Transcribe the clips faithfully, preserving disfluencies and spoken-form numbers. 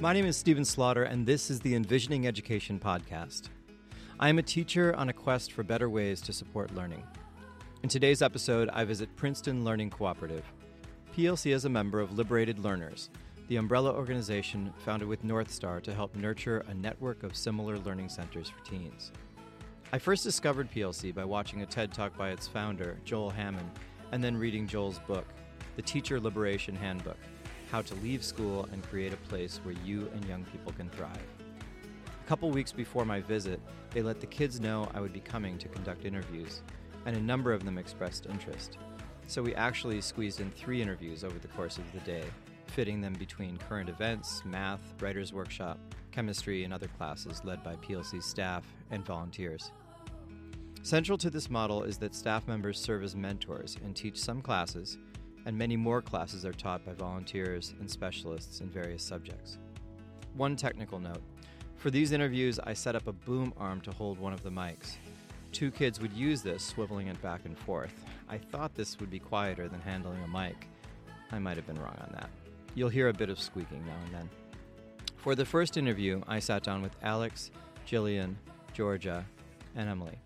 My name is Stephen Slaughter, and this is the Envisioning Education podcast. I am a teacher on a quest for better ways to support learning. In today's episode, I visit Princeton Learning Cooperative. P L C is a member of Liberated Learners, the umbrella organization founded with North Star to help nurture a network of similar learning centers for teens. I first discovered P L C by watching a TED Talk by its founder, Joel Hammond, and then reading Joel's book, The Teacher Liberation Handbook: How to Leave School and Create a Place Where You and Young People Can Thrive. A couple weeks before my visit, they let the kids know I would be coming to conduct interviews, and a number of them expressed interest. So we actually squeezed in three interviews over the course of the day, fitting them between current events, math, writer's workshop, chemistry, and other classes led by P L C staff and volunteers. Central to this model is that staff members serve as mentors and teach some classes, and many more classes are taught by volunteers and specialists in various subjects. One technical note. For these interviews, I set up a boom arm to hold one of the mics. Two kids would use this, swiveling it back and forth. I thought this would be quieter than handling a mic. I might have been wrong on that. You'll hear a bit of squeaking now and then. For the first interview, I sat down with Alex, Jillian, Georgia, and Emily.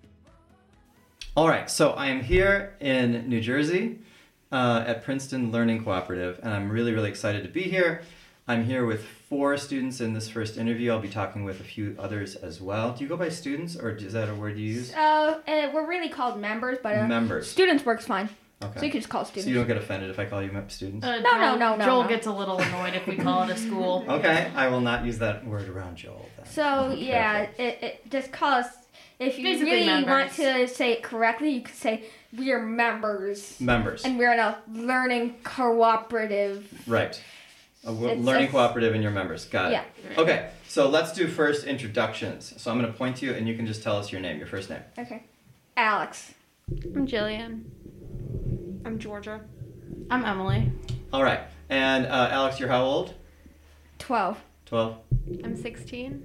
All right, so I am here in New Jersey uh, at Princeton Learning Cooperative, and I'm really, really excited to be here. I'm here with four students in this first interview. I'll be talking with a few others as well. Do you go by students, or is that a word you use? Uh, uh we're really called members, but uh, members. Students works fine. Okay. So you can just call students. So you don't get offended if I call you students? Uh, no, Joel, no, no, no. Joel no. gets a little annoyed if we call it a school. Okay, I will not use that word around Joel then. So, Okay. yeah, it, it just call us, if you Basically really members. want to say it correctly, you could say we are members. Members. And we're in a learning cooperative. Right. A w- It's learning a- cooperative and your members. Got it. Yeah. Okay, so let's do first introductions. So I'm going to point to you and you can just tell us your name, your first name. Okay. Alex. I'm Jillian. I'm Georgia. I'm Emily. All right. And uh, Alex, you're how old? twelve. twelve? I'm sixteen.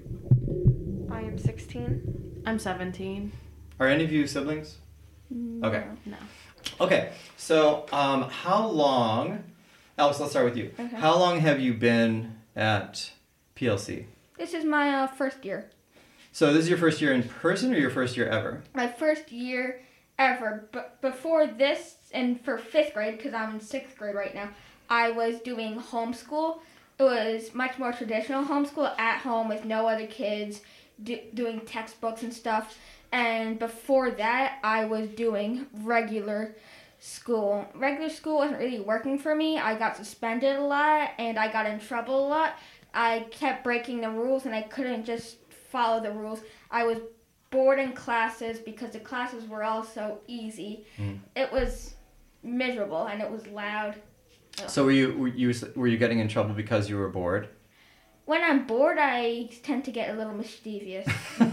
I am sixteen. I'm seventeen. Are any of you siblings? Okay. No. Okay, so um, how long, Alex, let's start with you. Okay. How long have you been at P L C? This is my uh, first year. So this is your first year in person or your first year ever? My first year ever. But before this, and for fifth grade, because I'm in sixth grade right now, I was doing homeschool. It was much more traditional homeschool at home with no other kids, do, doing textbooks and stuff. And before that, I was doing regular school. Regular school wasn't really working for me. I got suspended a lot, and I got in trouble a lot. I kept breaking the rules, and I couldn't just follow the rules. I was bored in classes because the classes were all so easy. Mm. It was miserable, and it was loud. Ugh. So were you, were you were you getting in trouble because you were bored? When I'm bored, I tend to get a little mischievous.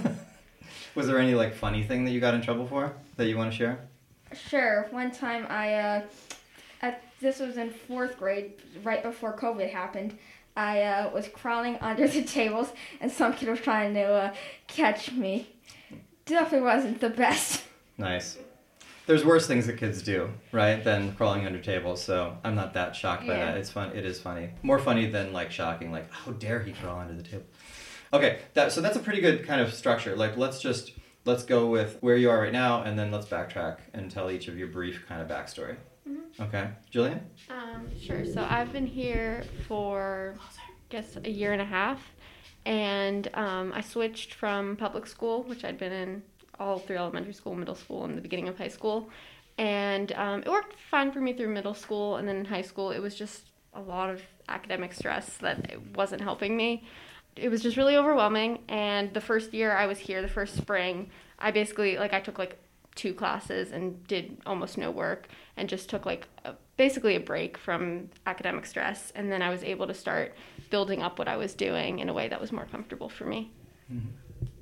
Was there any like funny thing that you got in trouble for that you want to share? Sure. One time I, uh, at, this was in fourth grade, right before COVID happened. I uh, was crawling under the tables, and some kid was trying to uh, catch me. Definitely wasn't the best. Nice. There's worse things that kids do, right, than crawling under tables, so I'm not that shocked by Yeah. that. It's fun. It is funny. More funny than like shocking, like how dare he crawl under the table. Okay, that so that's a pretty good kind of structure. Like let's just let's go with where you are right now, and then let's backtrack and tell each of your brief kind of backstory. Mm-hmm. Okay, Jillian? Um, sure. So I've been here for, I guess, a year and a half, and um, I switched from public school, which I'd been in all through elementary school, middle school, and the beginning of high school, and um, it worked fine for me through middle school, and then in high school it was just a lot of academic stress that it wasn't helping me. It was just really overwhelming, and the first year I was here, the first spring, I basically, like, I took, like, two classes and did almost no work and just took, like, a, basically a break from academic stress, and then I was able to start building up what I was doing in a way that was more comfortable for me. Mm-hmm.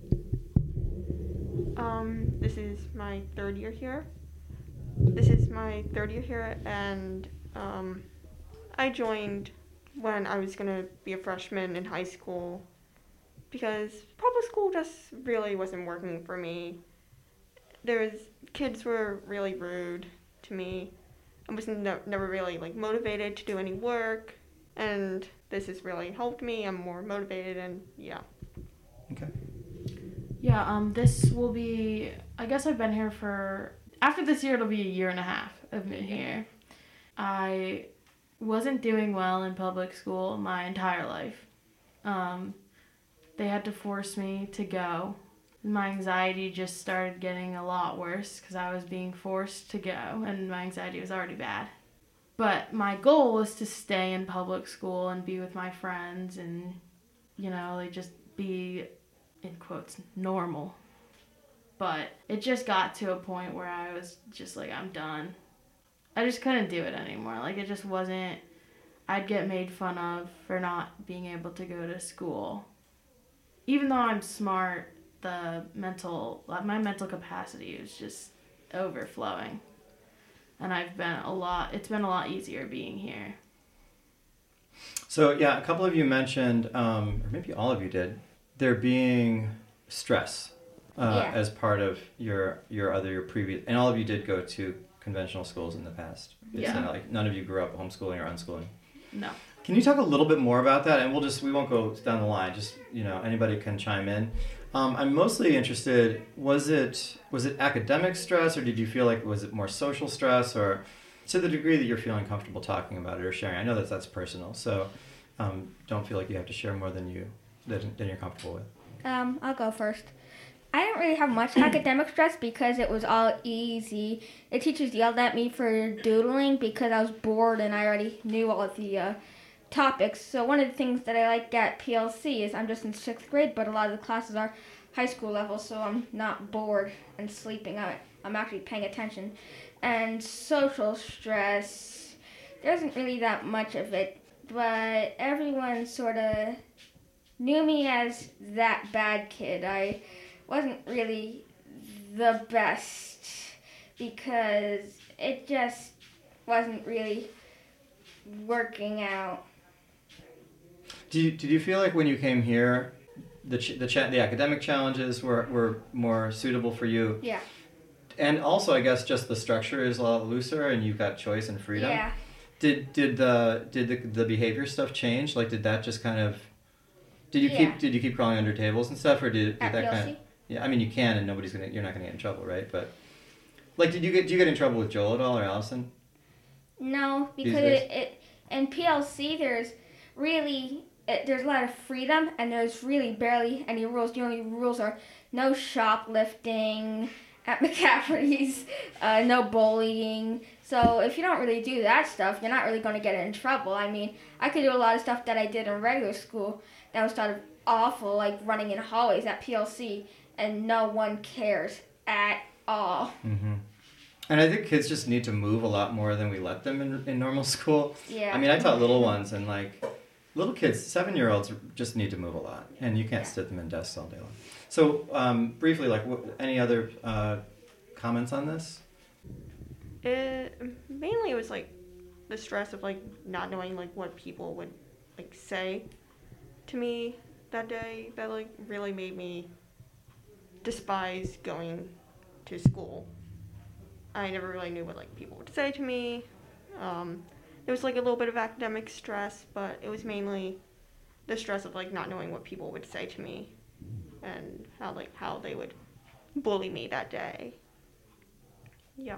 Um, this is my third year here. This is my third year here, and um, I joined when I was going to be a freshman in high school because public school just really wasn't working for me. There was, kids were really rude to me. I was no, never really like motivated to do any work, and this has really helped me. I'm more motivated, and yeah. Okay. Yeah, um, this will be, I guess I've been here for, after this year, it'll be a year and a half I've been here. I wasn't doing well in public school my entire life. Um, they had to force me to go. My anxiety just started getting a lot worse because I was being forced to go, and my anxiety was already bad. But my goal was to stay in public school and be with my friends and, you know, like just be, in quotes, normal. But it just got to a point where I was just like, I'm done. I just couldn't do it anymore. Like, it just wasn't, I'd get made fun of for not being able to go to school. Even though I'm smart, the mental, my mental capacity was just overflowing. And I've been a lot, it's been a lot easier being here. So, yeah, a couple of you mentioned, um, or maybe all of you did, there being stress uh, Yeah. as part of your your other your previous, and all of you did go to conventional schools in the past. It's Yeah. not like none of you grew up homeschooling or unschooling. No. Can you talk a little bit more about that? And we'll just we won't go down the line. Just you know, anybody can chime in. Um, I'm mostly interested. Was it was it academic stress, or did you feel like was it more social stress, or to the degree that you're feeling comfortable talking about it or sharing? I know that that's personal, so um, don't feel like you have to share more than you than, than you're comfortable with. Um, I'll go first. I didn't really have much academic stress because it was all easy. The teachers yelled at me for doodling because I was bored and I already knew all of the uh, topics. So one of the things that I like at P L C is I'm just in sixth grade, but a lot of the classes are high school level, so I'm not bored and sleeping. I, I'm actually paying attention. And social stress, there isn't really that much of it, but everyone sort of knew me as that bad kid. I wasn't really the best because it just wasn't really working out. Did you, did you feel like when you came here, the ch- the cha- the academic challenges were, were more suitable for you? Yeah. And also, I guess just the structure is a lot looser, and you've got choice and freedom. Yeah. Did did the did the, the behavior stuff change? Like, did that just kind of did you Yeah. keep did you keep crawling under tables and stuff, or did, did At that P L C? kind of yeah? I mean, you can, and nobody's gonna you're not gonna get in trouble, right? But like, did you get do you get in trouble with Joel at all or Allison? No, These because days? it, it in P L C there's really it, there's a lot of freedom and there's really barely any rules. The only rules are no shoplifting at McCaffrey's, uh, no bullying. So if you don't really do that stuff, you're not really going to get in trouble. I mean, I could do a lot of stuff that I did in regular school that was sort of awful, like running in hallways at P L C, and no one cares at all. Mm-hmm. And I think kids just need to move a lot more than we let them in, in normal school. Yeah. I mean, I taught little ones, and like little kids, seven-year-olds just need to move a lot, and you can't sit them in desks all day long. So, um, briefly, like, wh- any other uh, comments on this? It mainly it was like the stress of like not knowing like what people would like say to me that day that like really made me despise going to school. I never really knew what like people would say to me. Um, there was like a little bit of academic stress, but it was mainly the stress of like not knowing what people would say to me and how like how they would bully me that day. Yeah.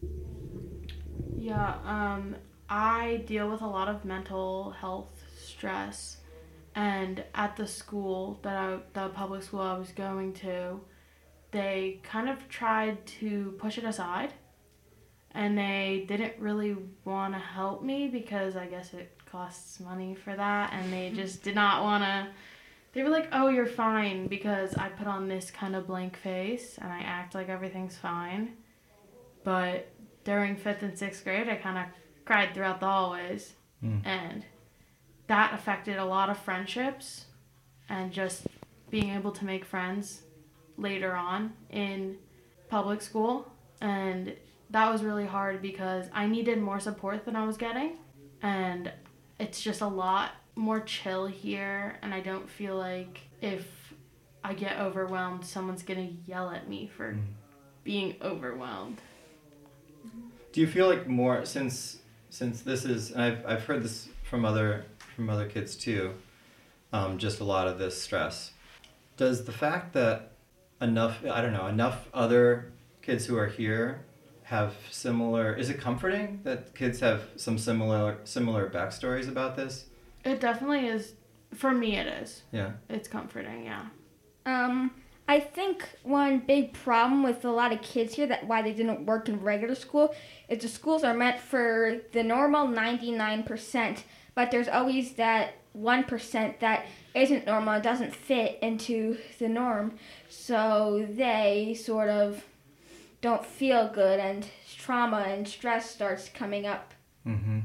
Yeah, um, I deal with a lot of mental health stress, and at the school that I, the public school I was going to, they kind of tried to push it aside, and they didn't really want to help me because I guess it costs money for that, and they just did not want to. They were like, oh, you're fine, because I put on this kind of blank face, and I act like everything's fine, but during fifth and sixth grade, I kind of cried throughout the hallways, Mm. and that affected a lot of friendships and just being able to make friends later on in public school. And that was really hard because I needed more support than I was getting, and it's just a lot more chill here, and I don't feel like if I get overwhelmed, someone's gonna yell at me for Mm. being overwhelmed. Do you feel like more since since this is and I've I've heard this from other from other kids too, um, just a lot of this stress. Does the fact that enough, I don't know, enough other kids who are here have similar, is it comforting that kids have some similar similar backstories about this? It definitely is. For me, it is. Yeah. It's comforting, yeah. Um, I think one big problem with a lot of kids here, that why they didn't work in regular school, is the schools are meant for the normal ninety-nine percent, but there's always that one percent that isn't normal and doesn't fit into the norm, so they sort of don't feel good, and trauma and stress starts coming up. Mm-hmm.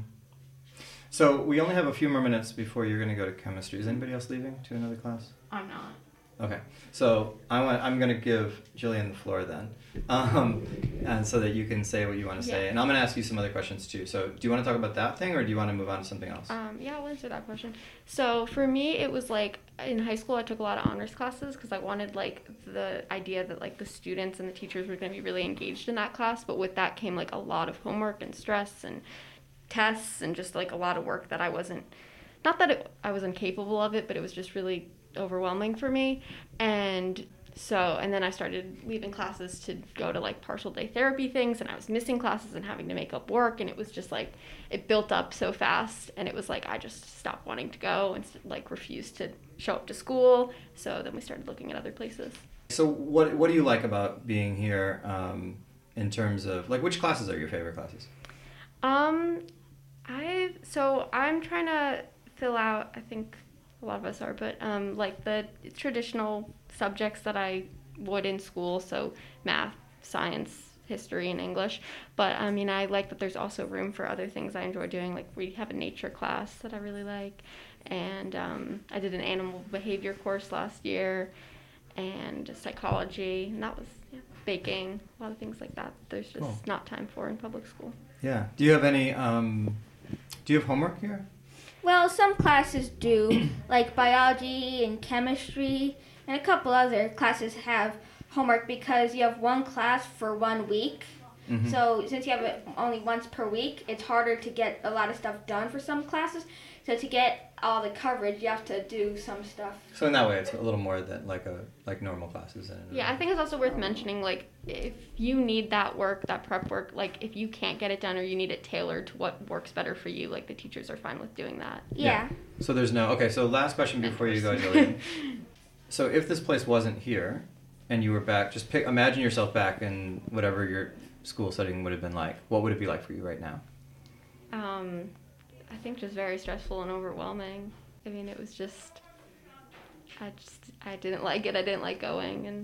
So we only have a few more minutes before you're going to go to chemistry. Is anybody else leaving to another class? I'm not. Okay, so I want, I'm going to give Jillian the floor then, um, and so that you can say what you want to say. Yeah. And I'm going to ask you some other questions too. So do you want to talk about that thing, or do you want to move on to something else? Um, yeah, I'll answer that question. So for me, it was like in high school, I took a lot of honors classes because I wanted like the idea that like the students and the teachers were going to be really engaged in that class. But with that came like a lot of homework and stress and tests and just like a lot of work that I wasn't, not that it, I was incapable of it, but it was just really overwhelming for me. And so, and then I started leaving classes to go to like partial day therapy things, and I was missing classes and having to make up work, and it was just like, it built up so fast, and it was like I just stopped wanting to go and like refused to show up to school. So then we started looking at other places. So what what do you like about being here um, in terms of, like, which classes are your favorite classes? Um, I so I'm trying to fill out, I think a lot of us are, but um, like the traditional subjects that I would in school, so math, science, history, and English. But I mean, I like that there's also room for other things I enjoy doing. Like we have a nature class that I really like, and um, I did an animal behavior course last year, and psychology, and that was yeah, baking, a lot of things like that. There's just Cool. not time for in public school. Yeah. Do you have any, um, do you have homework here? Well, some classes do, like biology and chemistry, and a couple other classes have homework because you have one class for one week. Mm-hmm. So since you have it only once per week, it's harder to get a lot of stuff done for some classes. So to get all the coverage, you have to do some stuff. So in that way, it's a little more than like a like normal classes. And Yeah, I think it's also worth mentioning, like, if you need that work, that prep work, like, if you can't get it done or you need it tailored to what works better for you, like, the teachers are fine with doing that. Yeah. So there's no, okay, so last question before you go, Jillian. So if this place wasn't here and you were back, just pick, imagine yourself back in whatever your school setting would have been like. What would it be like for you right now? Um, I think just very stressful and overwhelming. I mean, it was just, I just, I didn't like it. I didn't like going, and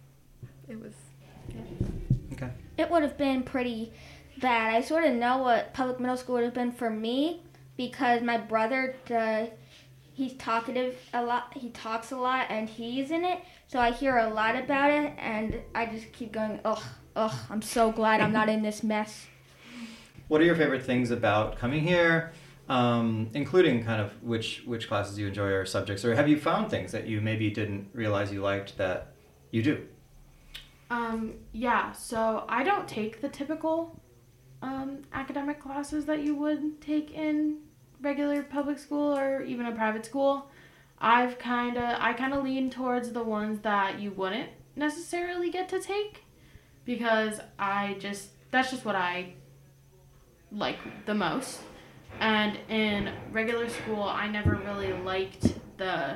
it was, yeah. Okay. It would have been pretty bad. I sort of know what public middle school would have been for me because my brother, uh, he's talkative a lot. He talks a lot, and he's in it. So I hear a lot about it, and I just keep going, ugh, ugh, I'm so glad I'm not in this mess. What are your favorite things about coming here, um, including kind of which which classes you enjoy or subjects, or have you found things that you maybe didn't realize you liked that you do? Um, yeah, so I don't take the typical um, academic classes that you would take in regular public school or even a private school. I've kind of, I kind of lean towards the ones that you wouldn't necessarily get to take because I just, that's just what I like the most. And in regular school, I never really liked the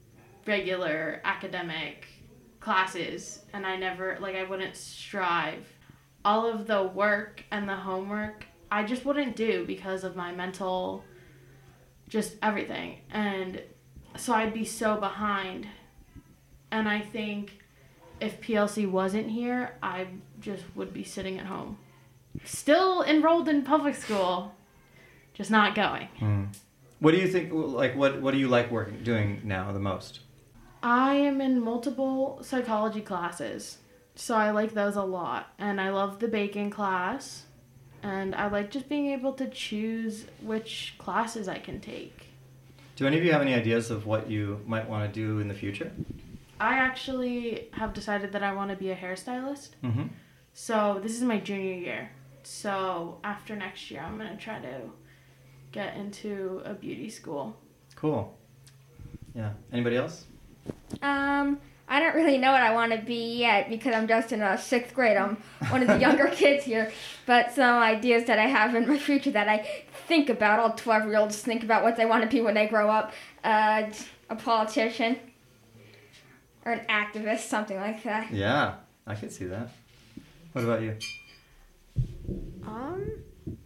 regular academic classes, and I never, like, I wouldn't strive. All of the work and the homework, I just wouldn't do because of my mental, just everything. And so I'd be so behind. And I think if P L C wasn't here, I just would be sitting at home. Still enrolled in public school, just not going. Mm. What do you think, like, what, what do you like working, doing now the most? I am in multiple psychology classes, so I like those a lot. And I love the baking class, and I like just being able to choose which classes I can take. Do any of you have any ideas of what you might want to do in the future? I actually have decided that I want to be a hairstylist. Mm-hmm. So this is my junior year. So after next year, I'm going to try to get into a beauty school. Cool. Yeah. Anybody else? Um, I don't really know what I want to be yet because I'm just in a sixth grade. I'm one of the younger kids here. But some ideas that I have in my future that I think about, all twelve-year-olds think about what they want to be when they grow up. Uh, a politician or an activist, something like that. Yeah, I could see that. What about you? Um,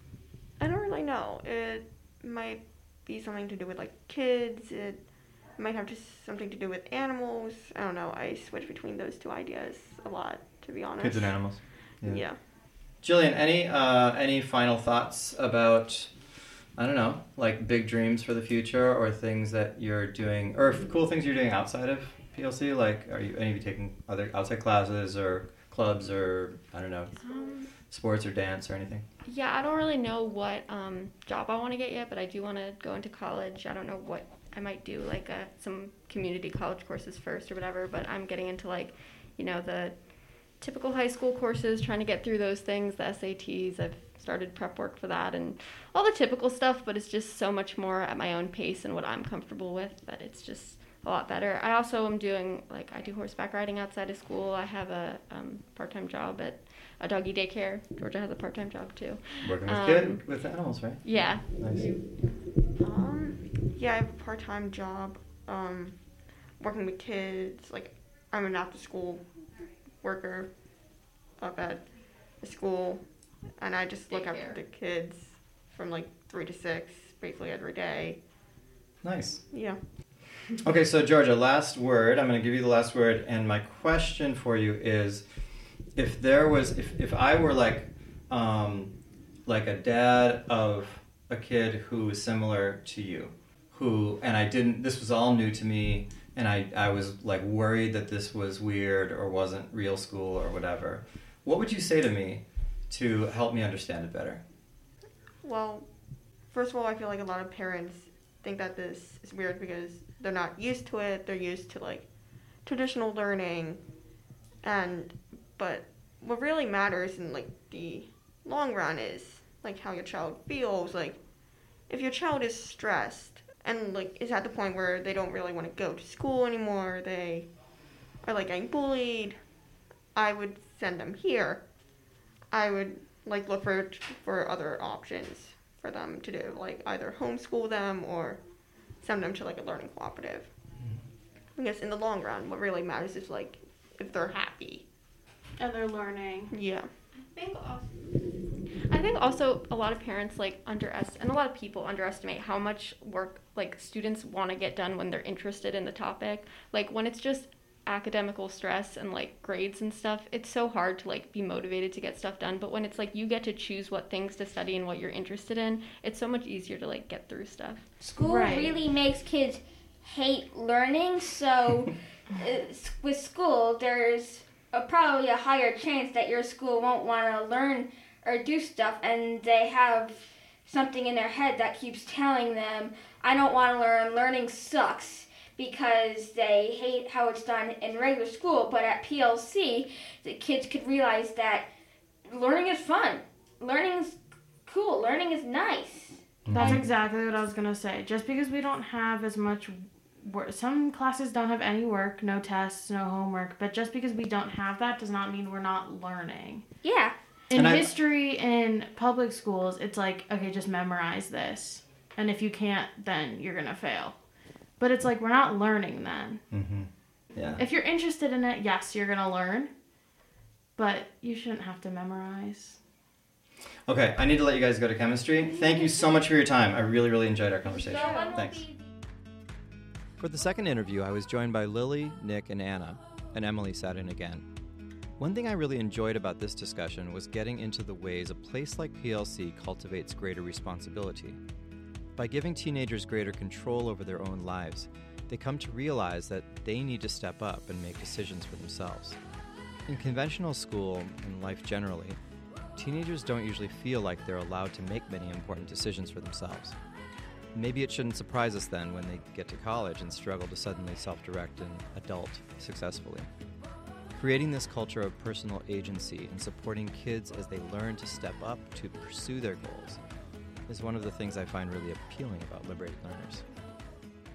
I don't really know. It might be something to do with like kids. It might have just something to do with animals. I don't know. I switch between those two ideas a lot, to be honest. Kids and animals. Yeah. yeah. Jillian, any uh, any final thoughts about, I don't know, like big dreams for the future or things that you're doing, or cool things you're doing outside of P L C? Like, are you any of you taking other outside classes or clubs or, I don't know, Um, sports or dance or anything? yeah, I don't really know what um, job I want to get yet, but I do want to go into college. I don't know what I might do, like uh, some community college courses first or whatever, but I'm getting into like, you know, the typical high school courses, trying to get through those things, the S A Ts. I've started prep work for that and all the typical stuff, but it's just so much more at my own pace and what I'm comfortable with that it's just a lot better. I also am doing, like, I do horseback riding outside of school. I have a um, part-time job at a doggy daycare. Georgia has a part-time job too. Working with Um, kid, with animals, right? Yeah. Nice. Um, yeah, I have a part-time job, um, working with kids. Like, I'm an after-school worker up at a school, and I just look after the kids from like three to six, basically every day. Nice. Yeah. Okay, so Georgia, last word. I'm going to give you the last word, and my question for you is, if there was, if, if I were like, um, like a dad of a kid who was similar to you, who, and I didn't, this was all new to me, and I, I was like worried that this was weird or wasn't real school or whatever, what would you say to me to help me understand it better? Well, first of all, I feel like a lot of parents think that this is weird because they're not used to it. They're used to like traditional learning, and but what really matters in like the long run is like how your child feels. Like if your child is stressed and like is at the point where they don't really want to go to school anymore, they are like getting bullied, I would send them here. I would like look for for other options for them to do, like either homeschool them or send them to like a learning cooperative. I guess in the long run, what really matters is like if they're happy. And they're learning. Yeah. I think also, I think also a lot of parents like underestimate, and a lot of people underestimate how much work like students want to get done when they're interested in the topic. Like when it's just academical stress and like grades and stuff, it's so hard to like be motivated to get stuff done. But when it's like you get to choose what things to study and what you're interested in, it's so much easier to like get through stuff. School Right. really makes kids hate learning, so it's- with school, there's a, probably a higher chance that your school won't want to learn or do stuff, and they have something in their head that keeps telling them, I don't want to learn, learning sucks, because they hate how it's done in regular school. But at P L C, the kids could realize that learning is fun, learning is cool, learning is nice. That's exactly what I was going to say. Just because we don't have as much work, some classes don't have any work, no tests, no homework, but just because we don't have that does not mean we're not learning. Yeah. In And I- history in public schools, it's like, okay, just memorize this. And if you can't, then you're going to fail. But it's like, we're not learning then. Mm-hmm. Yeah. If you're interested in it, yes, you're going to learn. But you shouldn't have to memorize. Okay, I need to let you guys go to chemistry. Thank you so much for your time. I really, really enjoyed our conversation. So one will Thanks. be For the second interview, I was joined by Lily, Nick, and Anna, and Emily sat in again. One thing I really enjoyed about this discussion was getting into the ways a place like P L C cultivates greater responsibility. By giving teenagers greater control over their own lives, they come to realize that they need to step up and make decisions for themselves. In conventional school and life generally, teenagers don't usually feel like they're allowed to make many important decisions for themselves. Maybe it shouldn't surprise us then when they get to college and struggle to suddenly self-direct and adult successfully. Creating this culture of personal agency and supporting kids as they learn to step up to pursue their goals is one of the things I find really appealing about Liberated Learners.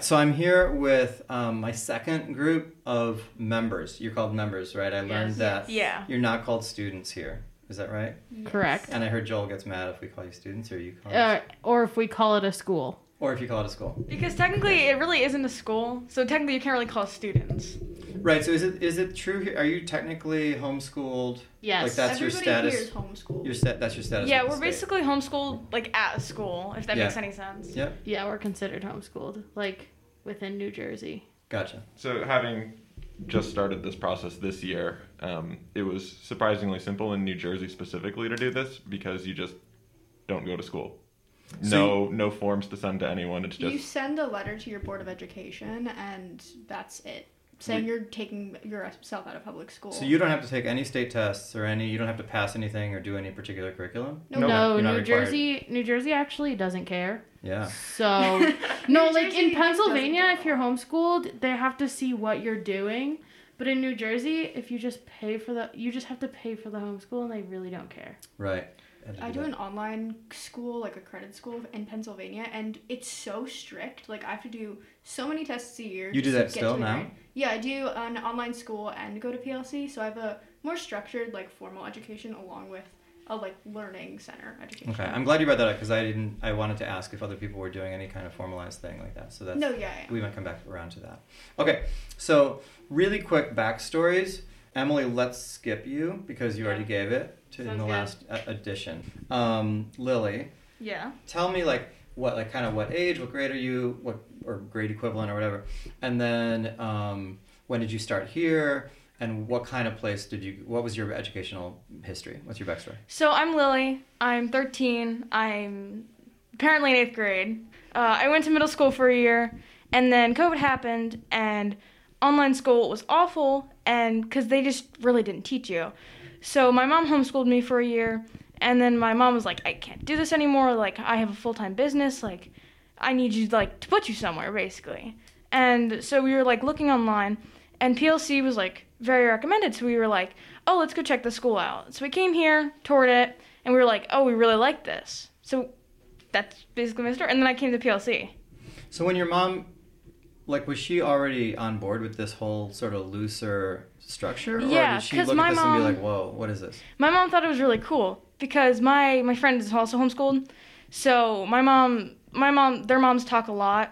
So I'm here with um, my second group of members. You're called members, right? I learned Yes. that Yeah. you're not called students here. Is that right? Correct. And I heard Joel gets mad if we call you students, or you call Uh, us, or if we call it a school. or if you call it a school. Because technically, it really isn't a school, so technically you can't really call us students. Right. So is it is it true here? Are you technically homeschooled? Yes. Like that's your Everybody status. here is homeschooled. Your sta- That's your status. Yeah, with we're the state. basically homeschooled, like, at a school, if that Yeah. makes any sense. Yep. Yeah, we're considered homeschooled, like within New Jersey. Gotcha. So having just started this process this year, um, it was surprisingly simple in New Jersey specifically to do this because you just don't go to school. So No, no forms to send to anyone. It's You just send a letter to your board of education, and that's it. Saying We- you're taking yourself out of public school. So you don't have to take any state tests or any. You don't have to pass anything or do any particular curriculum. No. No, you're not New required. Jersey. New Jersey actually doesn't care. Yeah. So no, New like Jersey in doesn't Pennsylvania, care. if you're homeschooled, they have to see what you're doing. But in New Jersey, if you just pay for the, you just have to pay for the homeschool, and they really don't care. Right. I do an online school, like a credit school in Pennsylvania, and it's so strict. Like I have to do so many tests a year. You do to that get still to a now? grade. Yeah, I do an online school and go to P L C, so I have a more structured, like formal education along with a like learning center education. Okay. I'm glad you brought that up because I didn't. I wanted to ask if other people were doing any kind of formalized thing like that. So that's. No, yeah, yeah. We might come back around to that. Okay. So really quick backstories. Emily, let's skip you because you already gave it to in Sounds the good. last uh, edition. Um, Lily, Yeah. tell me like what like kind of what age, what grade are you, what or grade equivalent or whatever, and then um, when did you start here, and what kind of place did you? What was your educational history? What's your backstory? So I'm Lily. I'm thirteen. I'm apparently in eighth grade. Uh, I went to middle school for a year, and then COVID happened, and online school was awful, and because they just really didn't teach you. So my mom homeschooled me for a year, and then my mom was like, I can't do this anymore. Like, I have a full-time business. Like, I need you, like, to put you somewhere, basically. And so we were, like, looking online, and P L C was, like, very recommended. So we were like, oh, let's go check the school out. So we came here, toured it, and we were like, oh, we really like this. So that's basically my story. And then I came to P L C. So when your mom, like, was she already on board with this whole sort of looser structure, or Yeah, did she 'cause look my at this and be mom- like, whoa, what is this? My mom thought it was really cool because my, my friend is also homeschooled. So my mom, my mom, their moms talk a lot,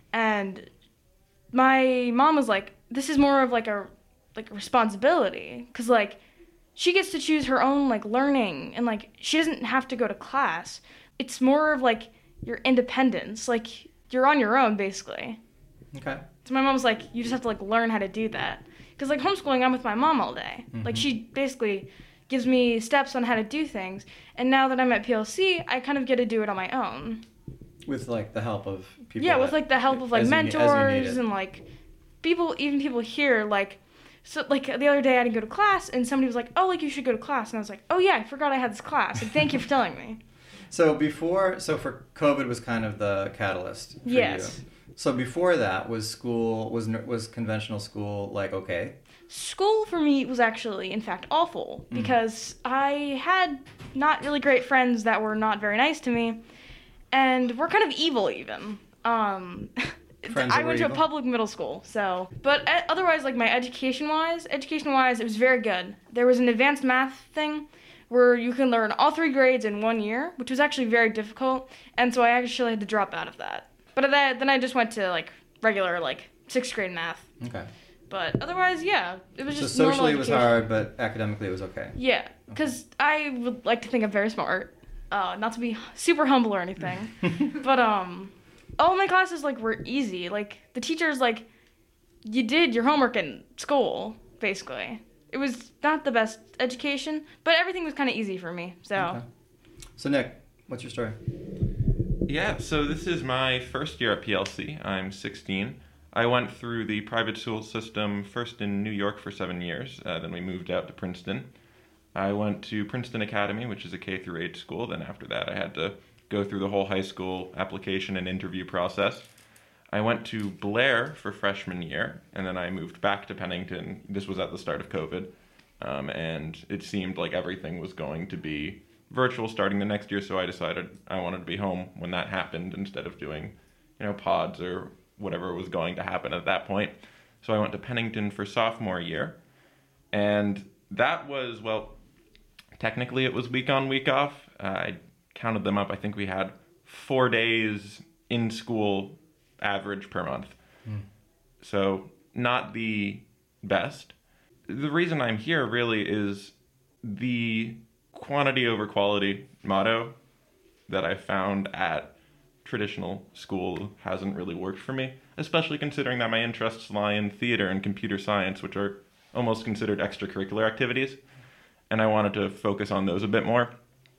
and my mom was like, this is more of like a like a responsibility because like she gets to choose her own like learning, and like she doesn't have to go to class. It's more of like your independence, like you're on your own basically. Okay. So my mom was like, you just have to like learn how to do that. Because like homeschooling, I'm with my mom all day. Like Mhm. she basically gives me steps on how to do things. And now that I'm at P L C, I kind of get to do it on my own. With like the help of people. yeah, that- with like the help of like as you ne- as you need mentors it. and like people, even people here. Like, so like the other day I didn't go to class, and somebody was like, oh, like you should go to class. And I was like, oh yeah, I forgot I had this class. Like, thank you for telling me. So before, so for COVID was kind of the catalyst for Yes. you. So before that, was school was n- was conventional school like okay? School for me was actually, in fact, awful Mm. because I had not really great friends that were not very nice to me, and were kind of evil even. Um, Friends I that were went to a evil? public middle school, so. But uh, otherwise, like my education-wise, education-wise, it was very good. There was an advanced math thing where you can learn all three grades in one year, which was actually very difficult, and so I actually had to drop out of that. But then then I just went to like regular like sixth grade math. Okay. But otherwise, yeah, it was So just normal socially it was education. hard, but academically it was okay. Yeah, because I would like to think I'm very smart. Uh, not to be super humble or anything, but um, all my classes like were easy. Like the teachers like, you did your homework in school basically. It was not the best education, but everything was kind of easy for me. So Okay. So Nick, what's your story? Yeah, so this is my first year at P L C. I'm sixteen. I went through the private school system first in New York for seven years. Uh, then we moved out to Princeton. I went to Princeton Academy, which is a K through eight school. Then after that, I had to go through the whole high school application and interview process. I went to Blair for freshman year, and then I moved back to Pennington. This was at the start of COVID, um, and it seemed like everything was going to be virtual starting the next year, so I decided I wanted to be home when that happened instead of doing, you know, pods or whatever was going to happen at that point. So I went to Pennington for sophomore year. And that was, well, technically it was week on, week off. Uh, I counted them up. I think we had four days in school average per month. Mm. So not the best. The reason I'm here really is the quantity over quality motto that I found at traditional school hasn't really worked for me, especially considering that my interests lie in theater and computer science, which are almost considered extracurricular activities, and I wanted to focus on those a bit more.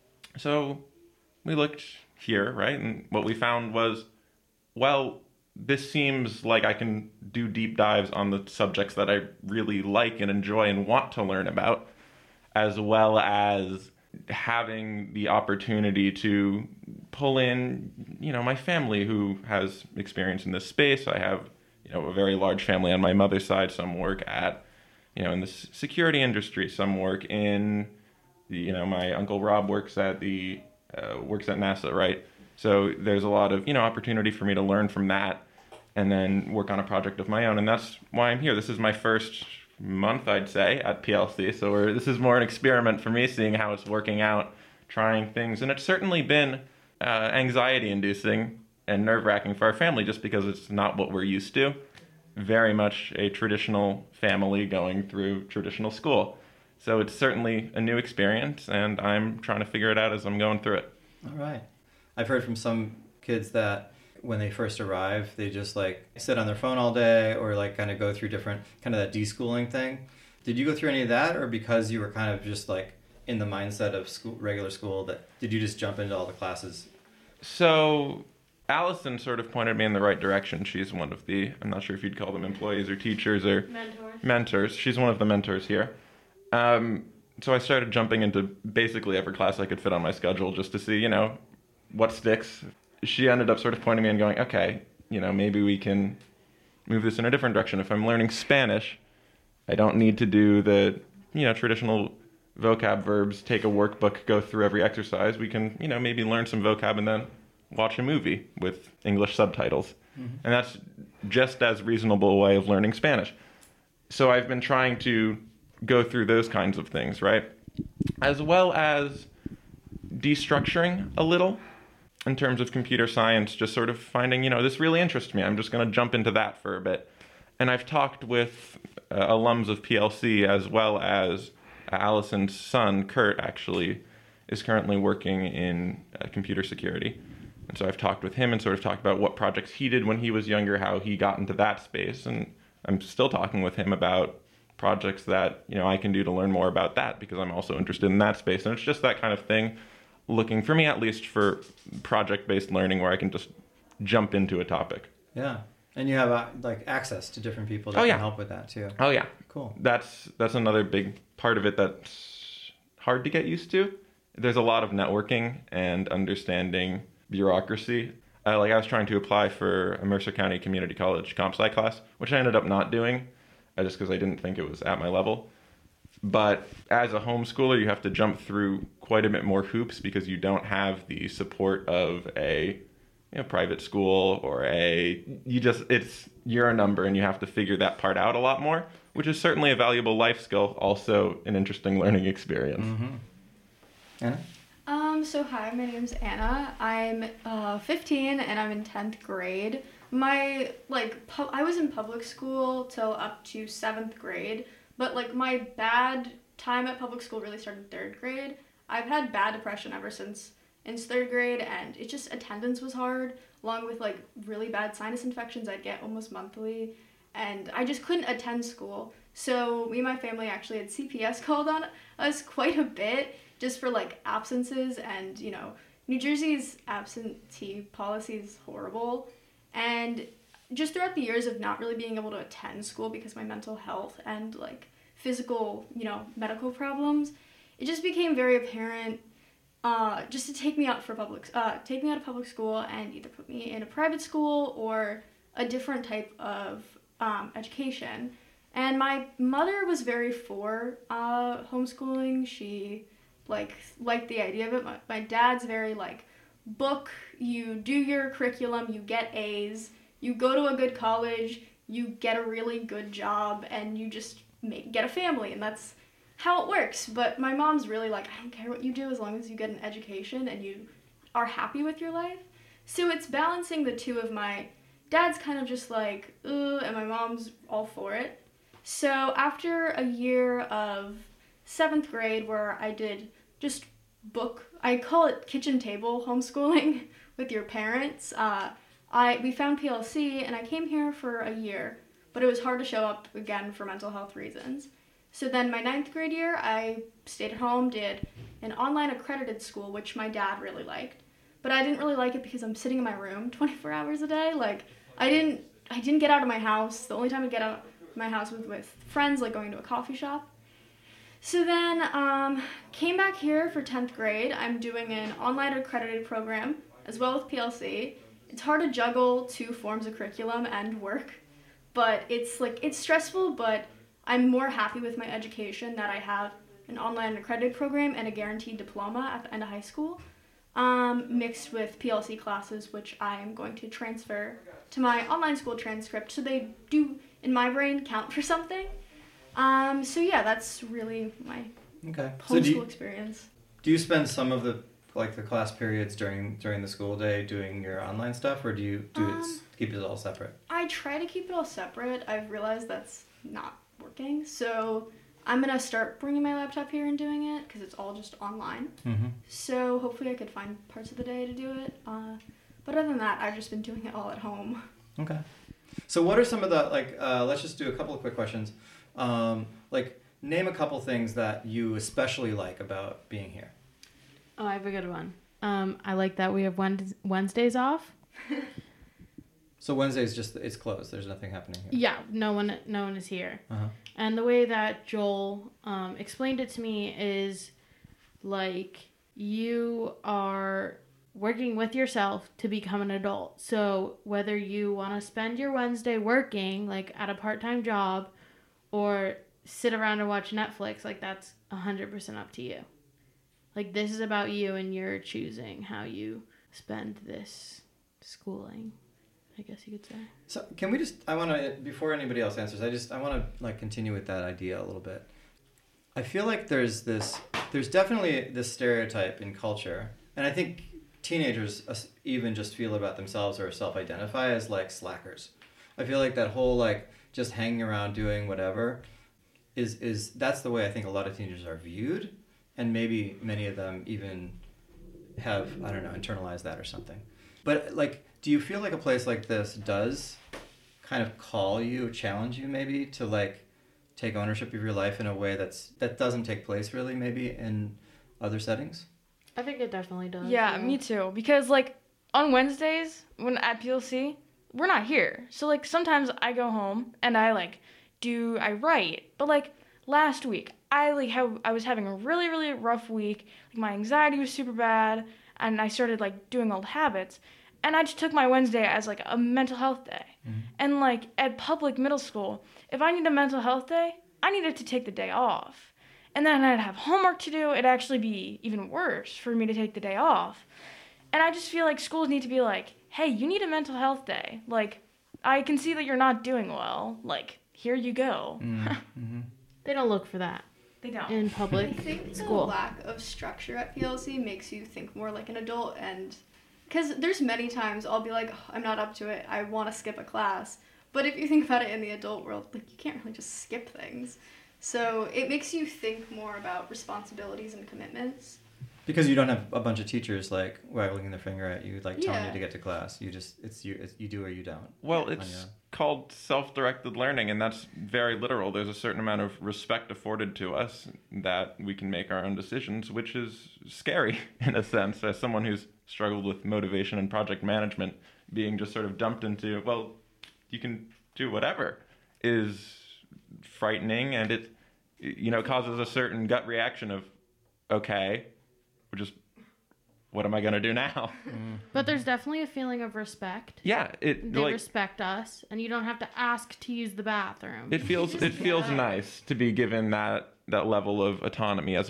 So we looked here, right, and what we found was, well, this seems like I can do deep dives on the subjects that I really like and enjoy and want to learn about, as well as having the opportunity to pull in, you know, my family who has experience in this space. I have, you know, a very large family on my mother's side. Some work at, you know, in the security industry. Some work in, you know, my uncle Rob works at the, uh, works at NASA, right? So there's a lot of, you know, opportunity for me to learn from that and then work on a project of my own. And that's why I'm here. This is my first month, I'd say, at P L C. So we're, this is more an experiment for me, seeing how it's working out, trying things. And it's certainly been uh, anxiety-inducing and nerve-wracking for our family, just because it's not what we're used to. Very much a traditional family going through traditional school. So it's certainly a new experience, and I'm trying to figure it out as I'm going through it. All right. I've heard from some kids that when they first arrive, they just like sit on their phone all day or like kind of go through different, kind of that deschooling thing. Did you go through any of that, or because you were kind of just like in the mindset of school, regular school, that did you just jump into all the classes? So Allison sort of pointed me in the right direction. She's one of the, I'm not sure if you'd call them employees or teachers or Mentors. mentors. She's one of the mentors here. Um, so I started jumping into basically every class I could fit on my schedule just to see, you know, what sticks. She ended up sort of pointing me and going, okay, you know, maybe we can move this in a different direction. If I'm learning Spanish, I don't need to do the, you know, traditional vocab verbs, take a workbook, go through every exercise. We can, you know, maybe learn some vocab and then watch a movie with English subtitles. Mm-hmm. And that's just as reasonable a way of learning Spanish. So I've been trying to go through those kinds of things, right? As well as destructuring a little in terms of computer science, just sort of finding, you know, this really interests me. I'm just going to jump into that for a bit. And I've talked with uh, alums of P L C, as well as uh, Allison's son, Kurt, actually, is currently working in uh, computer security. And so I've talked with him and sort of talked about what projects he did when he was younger, how he got into that space. And I'm still talking with him about projects that, you know, I can do to learn more about that, because I'm also interested in that space. And it's just that kind of thing, looking, for me at least, for project-based learning where I can just jump into a topic. Yeah. And you have uh, like access to different people that oh, yeah. can help with that too. Oh yeah. Cool. That's that's another big part of it that's hard to get used to. There's a lot of networking and understanding bureaucracy. Uh, like I was trying to apply for a Mercer County Community College comp sci class, which I ended up not doing, uh, just because I didn't think it was at my level. But as a homeschooler, you have to jump through quite a bit more hoops because you don't have the support of a, you know, private school or a, you just, it's, you're a number and you have to figure that part out a lot more, which is certainly a valuable life skill, also an interesting learning experience. Mm-hmm. Anna? Um, so hi, my name's Anna. I'm uh, fifteen and I'm in tenth grade. My, like, pu- I was in public school till up to seventh grade, but, like, my bad time at public school really started third grade. I've had bad depression ever since in third grade, and it just, attendance was hard, along with, like, really bad sinus infections I'd get almost monthly, and I just couldn't attend school. So me and my family actually had C P S called on us quite a bit, just for, like, absences, and, you know, New Jersey's absentee policy is horrible, and just throughout the years of not really being able to attend school because of my mental health and, like, physical, you know, medical problems, it just became very apparent uh, just to take me out for public, uh, take me out of public school and either put me in a private school or a different type of um, education. And my mother was very for uh, homeschooling. She, like, liked the idea of it. My, my dad's very, like, book, you do your curriculum, you get A's, you go to a good college, you get a really good job, and you just make, get a family, and that's how it works. But my mom's really like, I don't care what you do as long as you get an education and you are happy with your life. So it's balancing the two of my dad's kind of just like, ugh, and my mom's all for it. So after a year of seventh grade where I did just book, I call it kitchen table homeschooling with your parents, uh, I we found P L C and I came here for a year, but it was hard to show up again for mental health reasons. So then my ninth grade year, I stayed at home, did an online accredited school, which my dad really liked. But I didn't really like it because I'm sitting in my room twenty-four hours a day. Like, I didn't I didn't get out of my house. The only time I get out of my house was with friends, like going to a coffee shop. So then, um, came back here for tenth grade. I'm doing an online accredited program, as well with P L C. It's hard to juggle two forms of curriculum and work, but it's like, it's stressful, but I'm more happy with my education that I have an online accredited program and a guaranteed diploma at the end of high school, um, mixed with P L C classes, which I am going to transfer to my online school transcript, so they do, in my brain, count for something. Um, so yeah, that's really my okay. homeschool So do you, experience. do you spend some of the like the class periods during during the school day doing your online stuff, or do you do Um, it keep it all separate? I try to keep it all separate. I've realized that's not working, so I'm gonna start bringing my laptop here and doing it because it's all just online. Mm-hmm. So hopefully I could find parts of the day to do it. Uh, but other than that, I've just been doing it all at home. Okay. So what are some of the, like, uh, let's just do a couple of quick questions. Um, like, name a couple things that you especially like about being here. Oh, I have a good one. Um, I like that we have Wed- Wednesdays off. So Wednesday's just, it's closed. There's nothing happening here. Yeah, no one, no one is here. Uh-huh. And the way that Joel um, explained it to me is like you are working with yourself to become an adult. So whether you want to spend your Wednesday working, like at a part-time job, or sit around and watch Netflix, like that's one hundred percent up to you. Like this is about you and you're choosing how you spend this schooling, I guess you could say. So can we just, I want to, before anybody else answers, I just, I want to like continue with that idea a little bit. I feel like there's this, there's definitely this stereotype in culture, and I think teenagers even just feel about themselves or self-identify as like slackers. I feel like that whole like just hanging around doing whatever is, is that's the way I think a lot of teenagers are viewed, and maybe many of them even have, I don't know, internalized that or something. But like, do you feel like a place like this does kind of call you, challenge you maybe to like take ownership of your life in a way that's that doesn't take place really maybe in other settings? I think it definitely does. Yeah, me too. Because like on Wednesdays when at P L C, we're not here. So like sometimes I go home and I like do I write. But like last week, I like have I was having a really really rough week. Like my anxiety was super bad, and I started like doing old habits. And I just took my Wednesday as like a mental health day. Mm-hmm. And like at public middle school, if I need a mental health day, I needed to take the day off. And then I'd have homework to do. It'd actually be even worse for me to take the day off. And I just feel like schools need to be like, hey, you need a mental health day. Like, I can see that you're not doing well. Like, here you go. Mm-hmm. They don't look for that. They don't. In public I think school. the lack of structure at P L C makes you think more like an adult, and because there's many times I'll be like, oh, I'm not up to it, I want to skip a class. But if you think about it in the adult world, like you can't really just skip things. So it makes you think more about responsibilities and commitments. Because you don't have a bunch of teachers like waggling their finger at you, like telling Yeah. you to get to class. You just it's you it's, you do or you don't. Well, it's called self-directed learning, and that's very literal. There's a certain amount of respect afforded to us that we can make our own decisions, which is scary in a sense, as someone who's struggled with motivation and project management. Being just sort of dumped into, well, you can do whatever, is frightening, and it, you know, causes a certain gut reaction of, okay, we're just, what am I going to do now? But there's definitely a feeling of respect. Yeah, it They like respect us, and you don't have to ask to use the bathroom. it feels it feels nice to be given that that level of autonomy as well.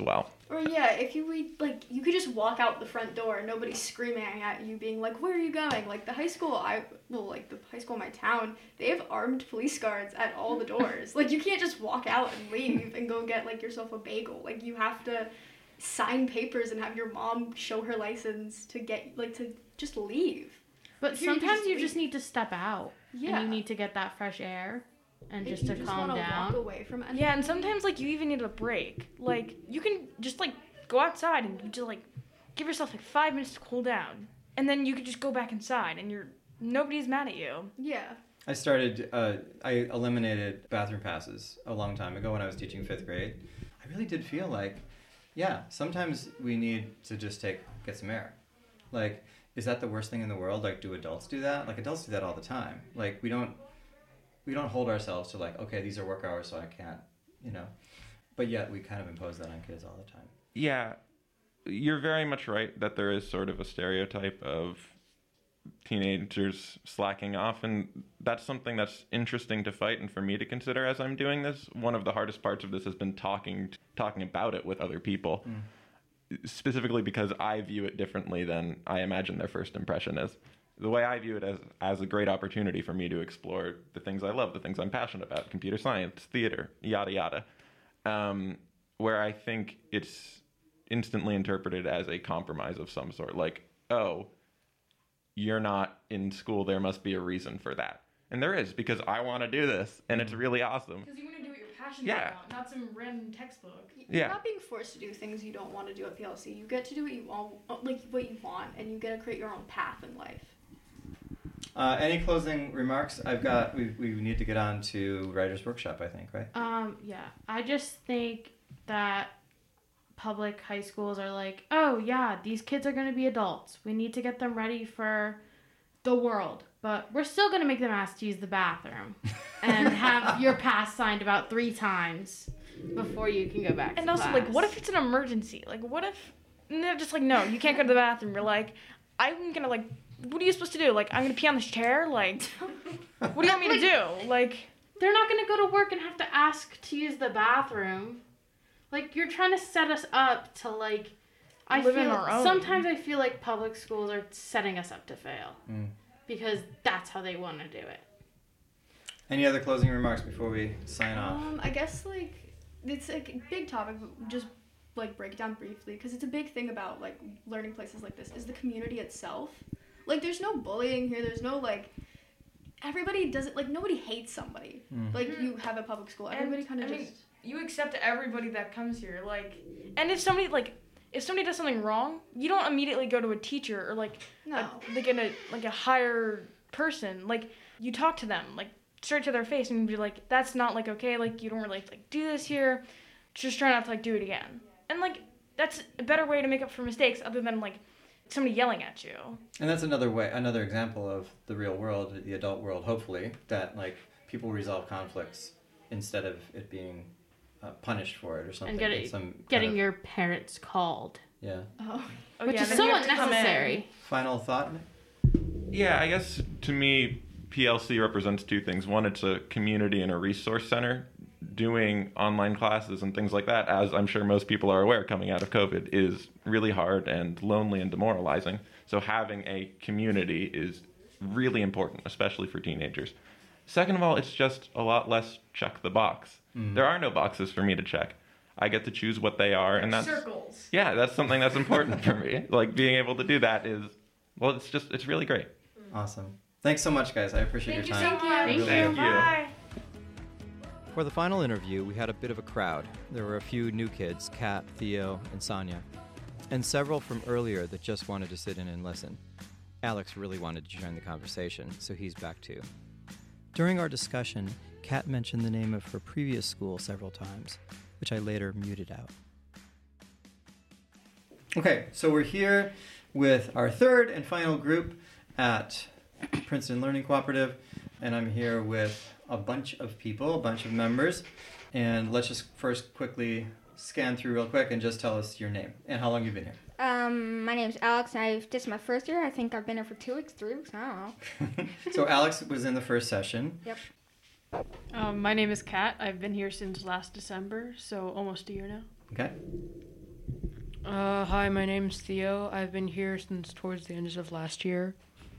Or yeah, if you read, like, you could just walk out the front door and nobody's screaming at you being like, where are you going? Like, the high school, I, well, like, the high school in my town, they have armed police guards at all the doors. Like, you can't just walk out and leave and go get, like, yourself a bagel. Like, you have to sign papers and have your mom show her license to get, like, to just leave. But Here you can sometimes just you leave. just need to step out. Yeah. And you need to get that fresh air and just you to just calm wanna down. walk away from anything. Yeah, and sometimes like you even need a break. Like you can just like go outside and you just like give yourself like five minutes to cool down, and then you could just go back inside, and you're nobody's mad at you. Yeah. I started, uh, I eliminated bathroom passes a long time ago when I was teaching fifth grade. I really did feel like, yeah, sometimes we need to just take, get some air. Like, is that the worst thing in the world? Like, do adults do that? Like, adults do that all the time. Like, we don't, we don't hold ourselves to like, okay, these are work hours, so I can't, you know. But yet we kind of impose that on kids all the time. Yeah, you're very much right that there is sort of a stereotype of teenagers slacking off, and that's something that's interesting to fight and for me to consider as I'm doing this. One of the hardest parts of this has been talking talking about it with other people, mm. specifically because I view it differently than I imagine their first impression is. The way I view it as as a great opportunity for me to explore the things I love, the things I'm passionate about, computer science, theater, yada yada, um, where I think it's instantly interpreted as a compromise of some sort, like, oh, you're not in school, there must be a reason for that. And there is, because I want to do this, and it's really awesome. Because you want to do what you're passionate Yeah. about, not some random textbook. You're Yeah. not being forced to do things you don't want to do at P L C. You get to do what you want, like what you want, and you get to create your own path in life. Uh, any closing remarks? I've got, we, we need to get on to Writer's Workshop, I think, right? Um, yeah. I just think that public high schools are like, oh yeah, these kids are going to be adults. We need to get them ready for the world. But we're still going to make them ask to use the bathroom and have your pass signed about three times before you can go back to And also, class. like, what if it's an emergency? Like, what if and they're just like, no, you can't go to the bathroom. You're like, I'm gonna like, what are you supposed to do? Like, I'm gonna pee on this chair? Like, what do you want me to do? Like, They're not going to go to work and have to ask to use the bathroom. Like, you're trying to set us up to, like, I Live feel, in our own. sometimes I feel like public schools are setting us up to fail. Mm. Because that's how they want to do it. Any other closing remarks before we sign off? Um, I guess like it's like a big topic, but just like break it down briefly because it's a big thing about like learning places like this is the community itself. Like, there's no bullying here. There's no like. Everybody does it like nobody hates somebody. Mm. Like you have a public school. Everybody kind of I just. mean, you accept everybody that comes here. Like, and if somebody like, if somebody does something wrong, you don't immediately go to a teacher or like, No. a, like in a like a higher person. Like, you talk to them like straight to their face and be like, that's not like okay. Like, you don't really like do this here. Just try not to like do it again. And like, that's a better way to make up for mistakes other than like somebody yelling at you. And that's another way, another example of the real world, the adult world, hopefully, that like people resolve conflicts instead of it being uh, punished for it or something. And get it- It's some kind Getting of- your parents called. Yeah. Oh. Oh, Which yeah, is then you somewhat have to come in. necessary. Final thought? Yeah, I guess to me, P L C represents two things. One, it's a community and a resource center. Doing online classes and things like that, as I'm sure most people are aware coming out of COVID, is really hard and lonely and demoralizing. So having a community is really important, especially for teenagers. Second of all, it's just a lot less check the box. Mm. There are no boxes for me to check. I get to choose what they are, and that's Circles. yeah, that's something that's important for me. Like, being able to do that is, well, it's just it's really great. Awesome. Thanks so much, guys. I appreciate Thank you your so time. much. Really Thank you. Bye. For the final interview, we had a bit of a crowd. There were a few new kids, Kat, Theo, and Sonia, and several from earlier that just wanted to sit in and listen. Alex really wanted to join the conversation, so he's back too. During our discussion, Kat mentioned the name of her previous school several times, which I later muted out. Okay, so we're here with our third and final group at Princeton Learning Cooperative, and I'm here with a bunch of people, a bunch of members, and let's just first quickly scan through real quick and just tell us your name and how long you've been here. Um, my name's Alex. I've this is my first year. I think I've been here for two weeks, three weeks. I don't know. So Alex was in the first session. Yep. Um, my name is Kat. I've been here since last December, so almost a year now. Okay. Uh, hi, my name's Theo. I've been here since towards the end of last year.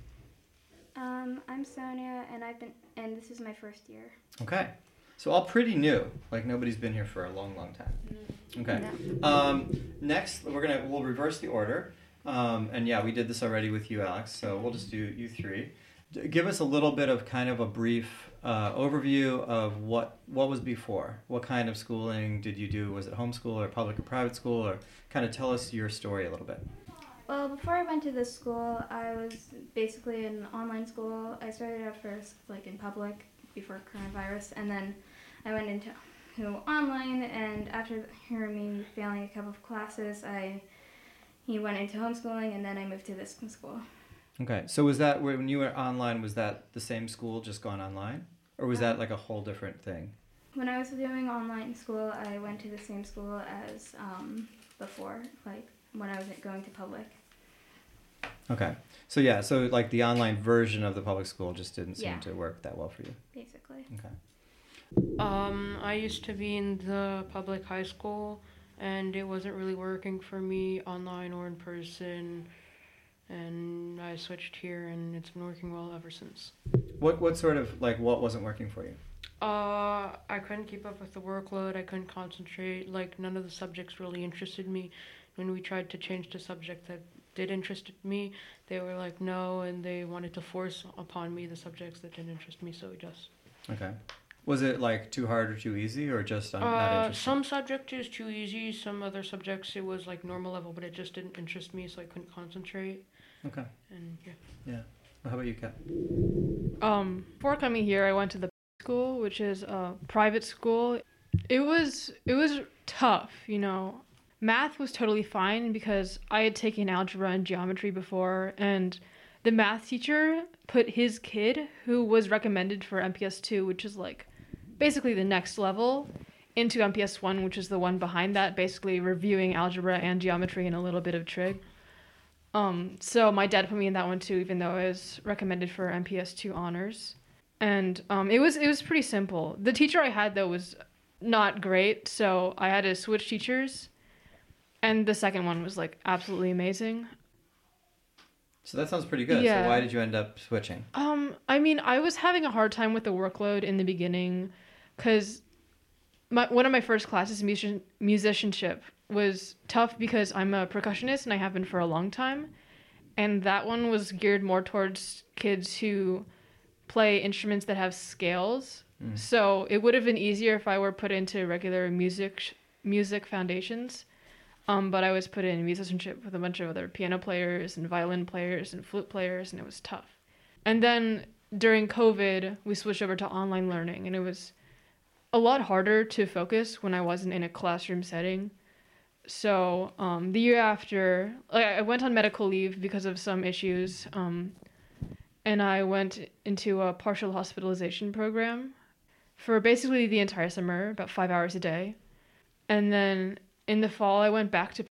Um, I'm Sonia, and I've been, and this is my first year. Okay. So all pretty new. Like nobody's been here for a long, long time. Okay. Um, next, we're gonna we'll reverse the order. Um, and yeah, we did this already with you, Alex. So we'll just do you three. D- give us a little bit of kind of a brief uh, overview of what what was before. What kind of schooling did you do? Was it homeschool or public or private school? Or kind of tell us your story a little bit. Well, before I went to this school, I was basically in online school. I started out first, like, in public before coronavirus, and then I went into to online, and after hearing me failing a couple of classes, I he went into homeschooling, and then I moved to this school. Okay. So was that, when you were online, was that the same school just gone online? Or was that like a whole different thing? When I was doing online school, I went to the same school as um, before, like, when I was going to public. Okay. So yeah, so like the online version of the public school just didn't seem Yeah. to work that well for you. Basically. Okay. Um, I used to be in the public high school, and it wasn't really working for me online or in person, and I switched here, and it's been working well ever since. What what sort of, like, what wasn't working for you? Uh, I couldn't keep up with the workload, I couldn't concentrate, like, none of the subjects really interested me. When we tried to change the subject that did interest me, they were like, no, and they wanted to force upon me the subjects that didn't interest me, so we just... Okay. Was it like too hard or too easy, or just um, not Uh, interesting? some subjects is too easy, some other subjects it was like normal level, but it just didn't interest me, so I couldn't concentrate. Okay. And yeah. Yeah. Well, how about you, Kat? Um, before coming here, I went to the school, which is a private school. It was it was tough, you know. Math was totally fine because I had taken algebra and geometry before, and the math teacher put his kid, who was recommended for M P S two, which is like basically the next level, into M P S one, which is the one behind that, basically reviewing algebra and geometry and a little bit of trig. Um, so my dad put me in that one too, even though I was recommended for M P S two honors. And um, it was it was pretty simple. The teacher I had, though, was not great, so I had to switch teachers. And the second one was, like, absolutely amazing. So that sounds pretty good. Yeah. So why did you end up switching? Um, I mean, I was having a hard time with the workload in the beginning, because my one of my first classes, music- musicianship, was tough because I'm a percussionist and I have been for a long time. And that one was geared more towards kids who play instruments that have scales. Mm. So it would have been easier if I were put into regular music sh- music foundations. Um, but I was put in musicianship with a bunch of other piano players and violin players and flute players, and it was tough. And then during COVID, we switched over to online learning, and it was a lot harder to focus when I wasn't in a classroom setting. So um, the year after, like, I went on medical leave because of some issues, um, and I went into a partial hospitalization program for basically the entire summer, about five hours a day. And then in the fall, I went back to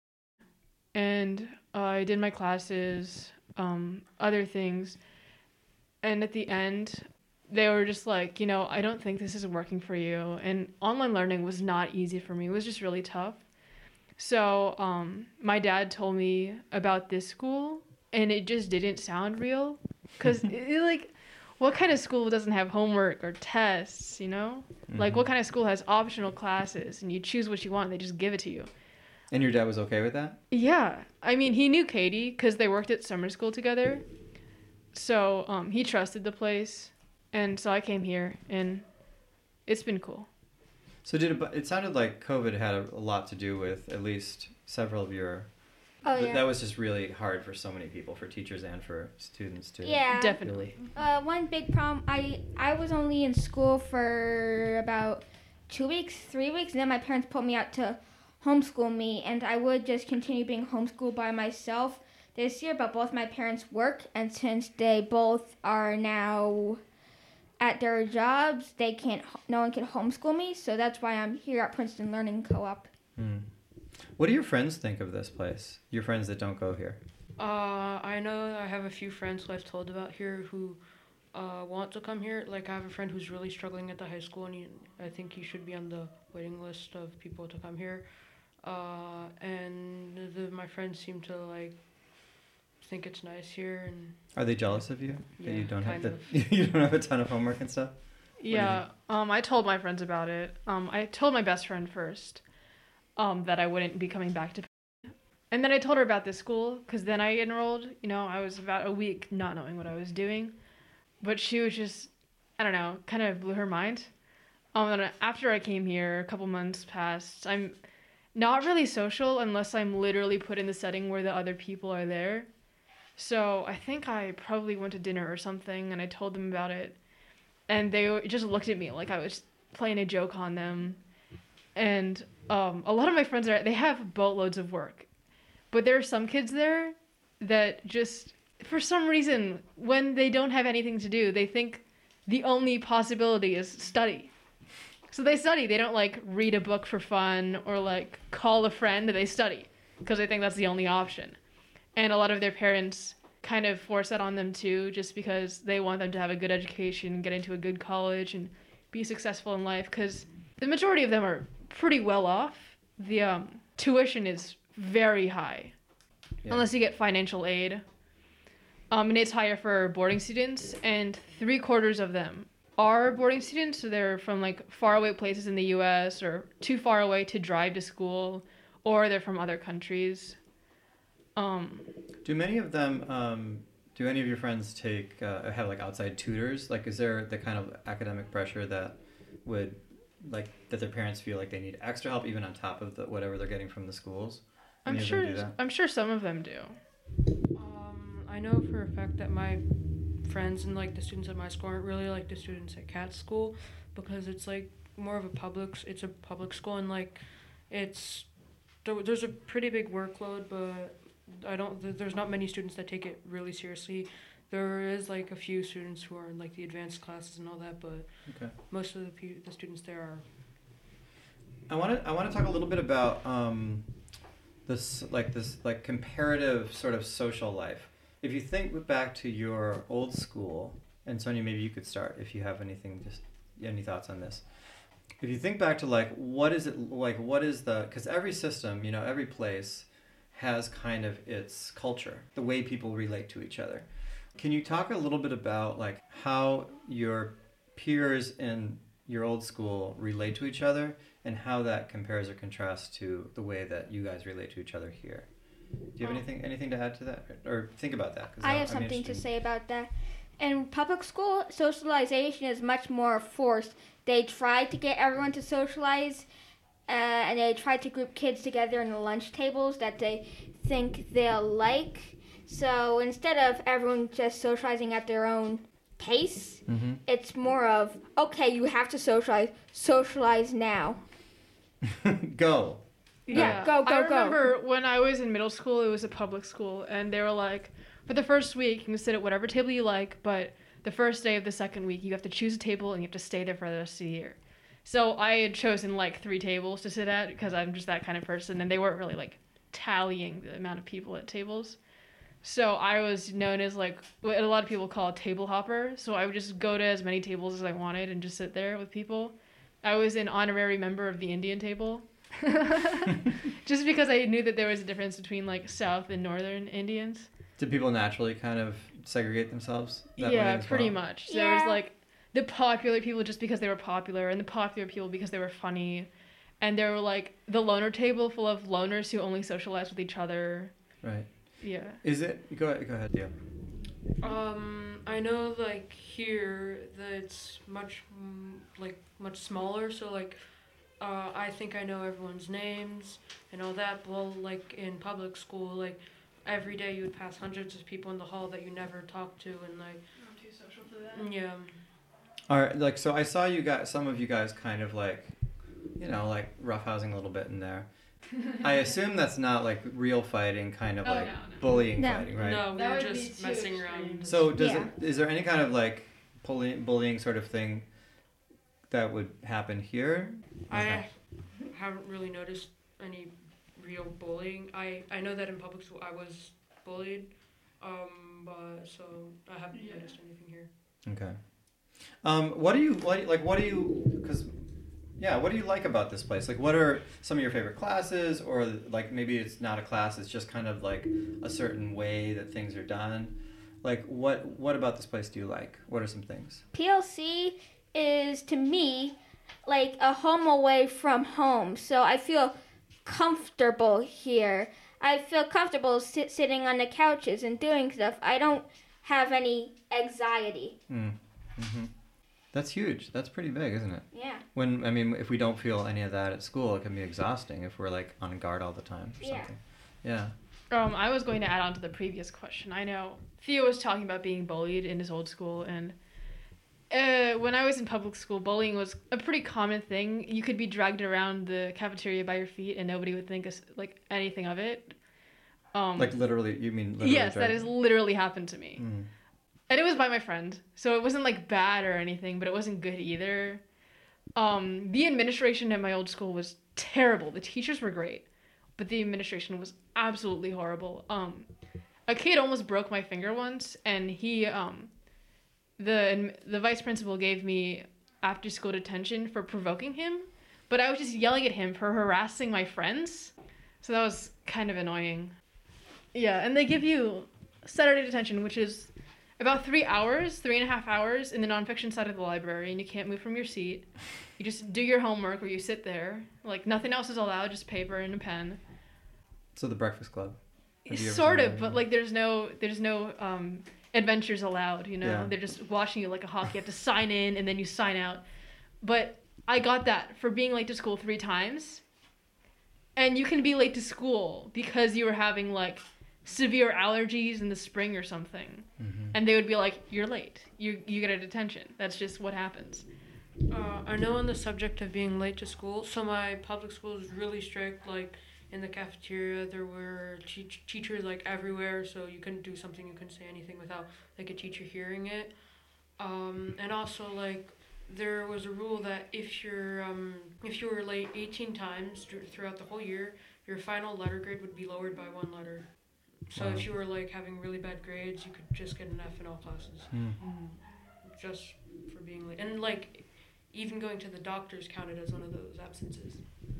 and uh, I did my classes, um, other things. And at the end, they were just like, you know, I don't think this is working for you. And online learning was not easy for me. It was just really tough. So um, my dad told me about this school, and it just didn't sound real. Because, like, what kind of school doesn't have homework or tests, you know? Mm-hmm. Like, what kind of school has optional classes, and you choose what you want, and they just give it to you? And your dad was okay with that? Yeah. I mean, he knew Katie because they worked at summer school together. So um, he trusted the place. And so I came here, and it's been cool. So did it, it sounded like COVID had a, a lot to do with at least several of your... Oh, th- yeah. That was just really hard for so many people, for teachers and for students too. Yeah. Definitely. Uh, one big problem, I, I was only in school for about two weeks, three weeks, and then my parents put me out to homeschool me, and I would just continue being homeschooled by myself this year, but both my parents work, and since they both are now at their jobs, they can't, no one can homeschool me, so that's why I'm here at Princeton Learning Co-op. Hmm. What do your friends think of this place? Your friends that don't go here? Uh, I know I have a few friends who I've told about here who uh, want to come here. Like, I have a friend who's really struggling at the high school, and he, I think he should be on the waiting list of people to come here. uh, and the, my friends seem to like think it's nice here. And are they jealous of you yeah, that you don't have kind the, you don't have a ton of homework and stuff? Yeah, um, I told my friends about it. Um, I told my best friend first, um, that I wouldn't be coming back to, and then I told her about this school because then I enrolled. You know, I was about a week not knowing what I was doing, but she was just, I don't know, kind of blew her mind. Um, and after I came here, a couple months passed. I'm not really social unless I'm literally put in the setting where the other people are there. So I think I probably went to dinner or something, and I told them about it. And they just looked at me like I was playing a joke on them. And um, a lot of my friends are, they have boatloads of work. But there are some kids there that just, for some reason, when they don't have anything to do, they think the only possibility is study. So they study. They don't like read a book for fun or like call a friend. They study because they think that's the only option. And a lot of their parents kind of force that on them too, just because they want them to have a good education, get into a good college, and be successful in life. Because the majority of them are pretty well off. The um, tuition is very high, yeah. Unless you get financial aid. Um, and it's higher for boarding students, and three quarters of them are boarding students. So they're from like faraway places in the U S or too far away to drive to school, or they're from other countries. Um, do many of them, um, do any of your friends take, uh, have like outside tutors? Like, is there the kind of academic pressure that would, like, that their parents feel like they need extra help even on top of the, whatever they're getting from the schools? I'm sure, I'm sure some of them do. Um, I know for a fact that my friends and like the students at my school aren't really like the students at Cat's school, because it's like more of a public, it's a public school, and like it's, there's a pretty big workload, but I don't, there's not many students that take it really seriously. There is like a few students who are in like the advanced classes and all that, but okay. Most of the pe- the students there are. I want to I want to talk a little bit about um, this like this like comparative sort of social life. If you think back to your old school, and Sonia, maybe you could start if you have anything, just any thoughts on this. If you think back to like what is it like, what is the, because every system, you know, every place has kind of its culture, the way people relate to each other. Can you talk a little bit about like how your peers in your old school relate to each other and how that compares or contrasts to the way that you guys relate to each other here? Do you have anything anything to add to that, or think about that? 'Cause I I'm have something to interested. say about that. In public school, socialization is much more forced. They try to get everyone to socialize, uh, and they try to group kids together in the lunch tables that they think they'll like. So instead of everyone just socializing at their own pace, mm-hmm. it's more of, okay, you have to socialize, socialize now. Go. Yeah, go, go, I go. remember when I was in middle school, it was a public school, and they were like, for the first week, you can sit at whatever table you like, but the first day of the second week, you have to choose a table, and you have to stay there for the rest of the year. So I had chosen, like, three tables to sit at, because I'm just that kind of person, and they weren't really, like, tallying the amount of people at tables. So I was known as, like, what a lot of people call a table hopper, so I would just go to as many tables as I wanted and just sit there with people. I was an honorary member of the Indian table. Just because I knew that there was a difference between like South and Northern Indians. Did people naturally kind of segregate themselves that yeah, way as pretty well? much. So yeah. There was like the popular people just because they were popular, and the popular people because they were funny, and there were like the loner table full of loners who only socialize with each other. Right. Yeah. Is it? Go ahead. Go ahead. Yeah. Um, I know like here that it's much mm, like much smaller. So like. Uh, I think I know everyone's names and all that. Well, like in public school, like every day you would pass hundreds of people in the hall that you never talked to, and like. I'm too social for that. Yeah. All right. Like, so I saw you guys, some of you guys kind of like, you know, like roughhousing a little bit in there. I assume that's not like real fighting, kind of Oh, like no, no. bullying No. fighting, right? No, we That were would be just too messing extreme. around. So does Yeah. it, is there any kind of like bullying, bullying sort of thing that would happen here? I haven't really noticed any real bullying. I, I know that in public school I was bullied, um, but so I haven't noticed anything here. Okay. Um, what do you what like? What do you? Because Yeah, what do you like about this place? Like, what are some of your favorite classes, or like maybe it's not a class, it's just kind of like a certain way that things are done. Like, what what about this place do you like? What are some things? P L C is, to me, like a home away from home. So I feel comfortable here. I feel comfortable sit, sitting on the couches and doing stuff. I don't have any anxiety. Mm. Mm-hmm. That's huge. That's pretty big, isn't it? Yeah. When, I mean, if we don't feel any of that at school, it can be exhausting if we're like on guard all the time or Yeah. something. Yeah. Um, I was going to add on to the previous question. I know Theo was talking about being bullied in his old school, and uh, when I was in public school, bullying was a pretty common thing. You could be dragged around the cafeteria by your feet, and nobody would think us, like anything of it. Um, Like literally, you mean literally? yes, that drag- has literally happened to me. Mm. And it was by my friend, so it wasn't like bad or anything, but it wasn't good either. Um, the administration at my old school was terrible. The teachers were great, but the administration was absolutely horrible. Um, a kid almost broke my finger once, and he, um, the the vice principal gave me after school detention for provoking him, but I was just yelling at him for harassing my friends, so that was kind of annoying. Yeah, and they give you Saturday detention, which is about three hours, three and a half hours in the nonfiction side of the library, and you can't move from your seat. You just do your homework where you sit there. Like, nothing else is allowed, just paper and a pen. So the Breakfast Club. Have you ever Sort seen of, that? but like there's no there's no um, adventures allowed, you know? Yeah. They're just watching you like a hawk. You have to sign in and then you sign out. But I got that for being late to school three times. And you can be late to school because you were having like severe allergies in the spring or something. Mm-hmm. And they would be like, you're late. You you get a detention. That's just what happens. Uh, I know on the subject of being late to school, so my public school is really strict. Like in the cafeteria, there were te- teachers like everywhere, so you couldn't do something, you couldn't say anything without like a teacher hearing it. Um, and also like there was a rule that if you're um, if you were late eighteen times th- throughout the whole year, your final letter grade would be lowered by one letter. So Wow. if you were like having really bad grades, you could just get an F in all classes. Mm. Just for being late. And like even going to the doctors counted as one of those absences.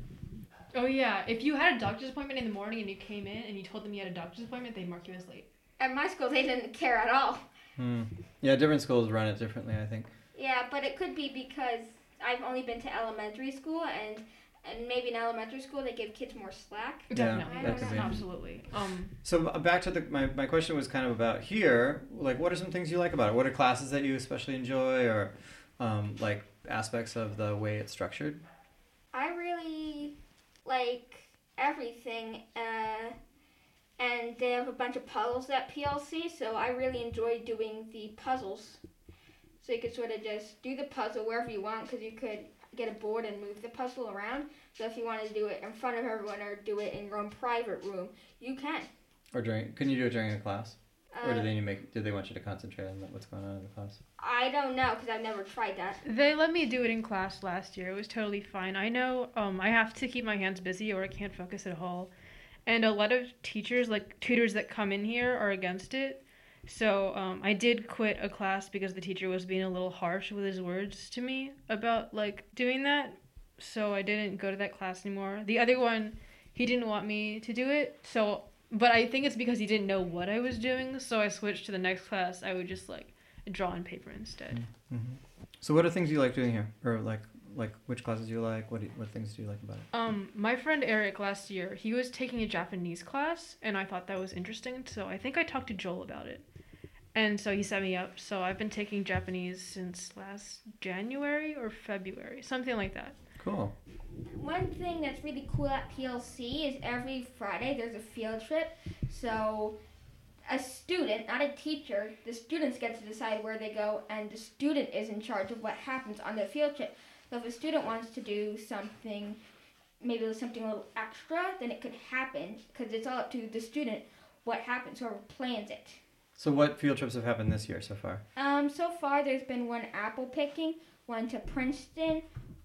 Oh yeah, if you had a doctor's appointment in the morning and you came in and you told them you had a doctor's appointment, they'd mark you as late. At my school, they didn't care at all. Mm. Yeah, different schools run it differently, I think. Yeah, but it could be because I've only been to elementary school, and and maybe in elementary school they give kids more slack. Definitely, I don't that could know. be. absolutely. Um, So uh, back to the my, my question was kind of about here. Like, what are some things you like about it? What are classes that you especially enjoy, or um, like aspects of the way it's structured? I really like everything, uh, and they have a bunch of puzzles at P L C, so I really enjoy doing the puzzles. So you could sort of just do the puzzle wherever you want, because you could get a board and move the puzzle around. So if you want to do it in front of everyone or do it in your own private room, you can. Or during? Can you do it during a class? Or do Uh, they make? Do they want you to concentrate on what's going on in the class? I don't know, because I've never tried that. They let me do it in class last year. It was totally fine. I know um, I have to keep my hands busy or I can't focus at all. And a lot of teachers, like tutors that come in here, are against it. So um, I did quit a class because the teacher was being a little harsh with his words to me about like doing that. So I didn't go to that class anymore. The other one, he didn't want me to do it. So, but I think it's because he didn't know what I was doing. So I switched to the next class. I would just like draw on paper instead. Mm-hmm. So what are things you like doing here, or like like which classes do you like? What do you, what things do you like about it? Um, my friend Eric last year, he was taking a Japanese class, and I thought that was interesting. So I think I talked to Joel about it, and so he set me up. So I've been taking Japanese since last January or February, something like that. Cool. One thing that's really cool at P L C is every Friday there's a field trip. So a student, not a teacher, the students get to decide where they go, and the student is in charge of what happens on the field trip. So if a student wants to do something, maybe something a little extra, then it could happen, because it's all up to the student what happens, whoever plans it. So what field trips have happened this year so far? Um, so far there's been one apple picking, one to Princeton,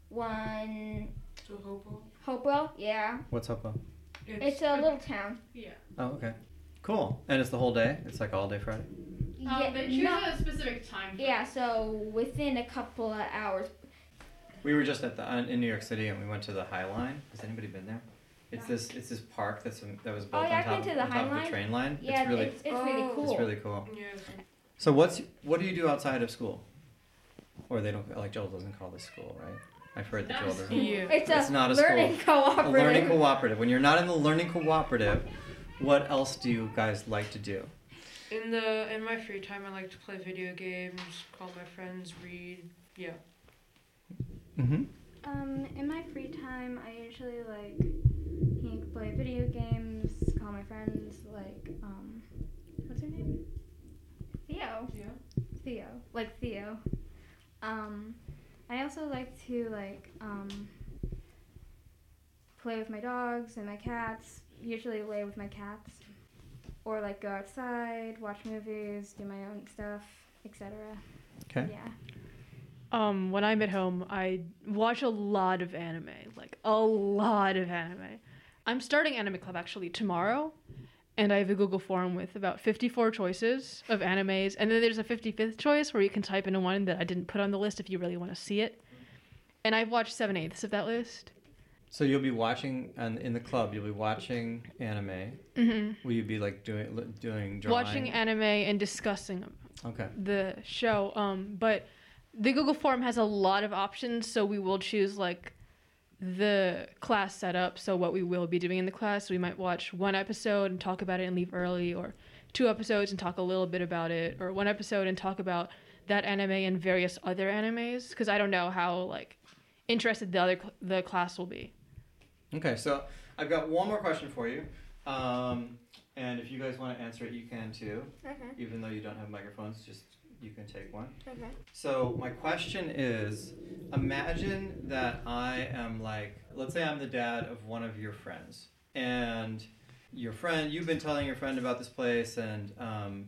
one So Hopewell. Hopewell, yeah. What's Hopewell? It's a little town. Yeah. Oh, okay. Cool. And it's the whole day? It's like all day Friday? Yeah, but choose not- a specific time. yeah, so within a couple of hours. We were just at the in New York City, and we went to the High Line. Has anybody been there? It's this it's this park that's that was built Oh, yeah, on I've top, been to the on top High of the Line. train line. Yeah, it's really it's, it's really Oh. cool. it's really cool. Yeah. So what's what do you do outside of school? Or they don't like Joel doesn't call this school, right? I've heard that Joel doesn't. Yeah. It's a It's not a learning school. A cooperative. learning cooperative. When you're not in the learning cooperative, what else do you guys like to do? In the in my free time, I like to play video games, call my friends, read. Yeah. Mm-hmm. Um, in my free time, I usually like you know, play video games, call my friends, like um, what's her name? Theo. Theo, like Theo. Um, I also like to like um, play with my dogs and my cats. Usually lay with my cats, or like go outside, watch movies, do my own stuff, et cetera. Okay. Yeah. Um, when I'm at home, I watch a lot of anime, like a lot of anime. I'm starting Anime Club actually tomorrow, and I have a Google form with about fifty-four choices of animes, and then there's a fifty-fifth choice where you can type in one that I didn't put on the list if you really want to see it. And I've watched seven-eighths of that list. So you'll be watching, and in the club, you'll be watching anime. Mm-hmm. Will you be like doing li- doing drawing? Watching anime and discussing Okay. the show. Um, but the Google form has a lot of options, so we will choose like the class setup. So what we will be doing in the class, we might watch one episode and talk about it and leave early, or two episodes and talk a little bit about it, or one episode and talk about that anime and various other animes, because I don't know how like interested the other cl- the class will be. Okay, so I've got one more question for you. Um, and if you guys want to answer it, you can too. Okay. Even though you don't have microphones, just you can take one. Okay. So my question is, imagine that I am like, let's say I'm the dad of one of your friends, and your friend, you've been telling your friend about this place, and um,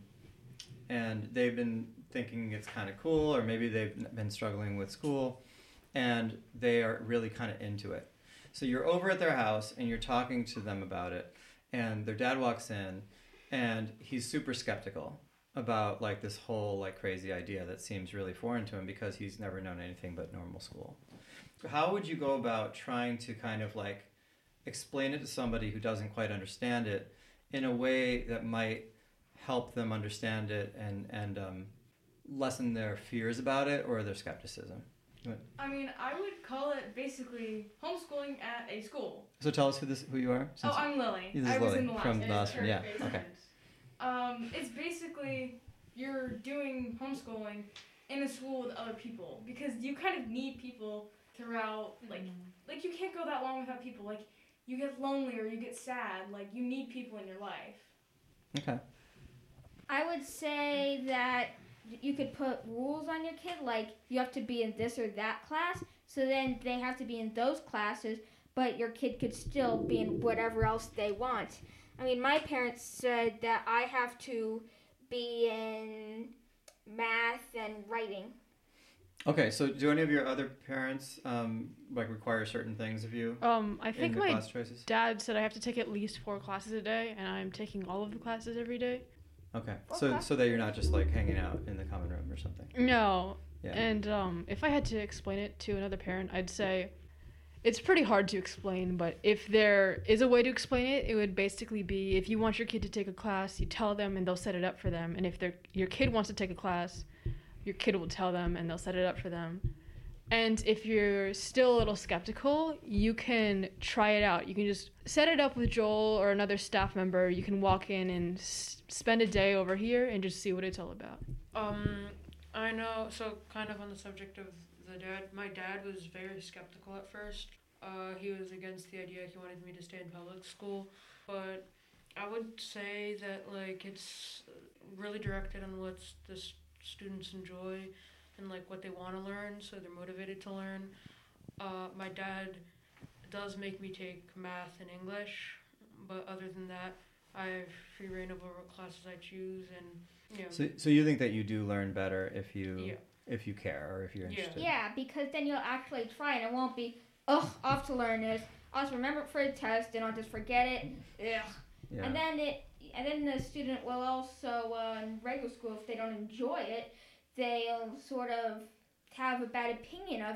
and they've been thinking it's kind of cool, or maybe they've been struggling with school, and they are really kind of into it. So you're over at their house and you're talking to them about it, and their dad walks in, and he's super skeptical about like this whole like crazy idea that seems really foreign to him because he's never known anything but normal school. So how would you go about trying to kind of like explain it to somebody who doesn't quite understand it in a way that might help them understand it and and um, lessen their fears about it or their skepticism? I mean, I would call it basically homeschooling at a school. So tell us who this who you are. Oh, I'm Lily. This is I was Lily in the last from one. the last one. Yeah. Perfect. Okay. Um, it's basically you're doing homeschooling in a school with other people because you kind of need people throughout. Like, like you can't go that long without people. Like, you get lonely or you get sad. Like, you need people in your life. Okay. I would say that you could put rules on your kid, like you have to be in this or that class, so then they have to be in those classes, but your kid could still be in whatever else they want. I mean, my parents said that I have to be in math and writing. Okay, so do any of your other parents um, like require certain things of you Um, I in think the my class choices? dad said I have to take at least four classes a day, and I'm taking all of the classes every day. Okay, so Okay. so that you're not just like hanging out in the common room or something. No. Yeah. And um, if I had to explain it to another parent, I'd say it's pretty hard to explain, but if there is a way to explain it, it would basically be if you want your kid to take a class, you tell them and they'll set it up for them. And if their your kid wants to take a class, your kid will tell them and they'll set it up for them. And if you're still a little skeptical, you can try it out. You can just set it up with Joel or another staff member. You can walk in and s- spend a day over here and just see what it's all about. Um, I know. So, kind of on the subject of the dad, my dad was very skeptical at first. Uh, he was against the idea. He wanted me to stay in public school, but I would say that like it's really directed on what the s- students enjoy and like what they want to learn, so they're motivated to learn. Uh, my dad does make me take math and English, but other than that, I have free reign over what classes I choose, and you know. So so you think that you do learn better if you Yeah. if you care or if you're Yeah. interested? Yeah, because then you'll actually try and it won't be, ugh, off to learn this. I'll just remember it for the test and I'll just forget it. Ugh. Yeah. And then it, and then the student will also, uh, in regular school, if they don't enjoy it, they'll sort of have a bad opinion of it.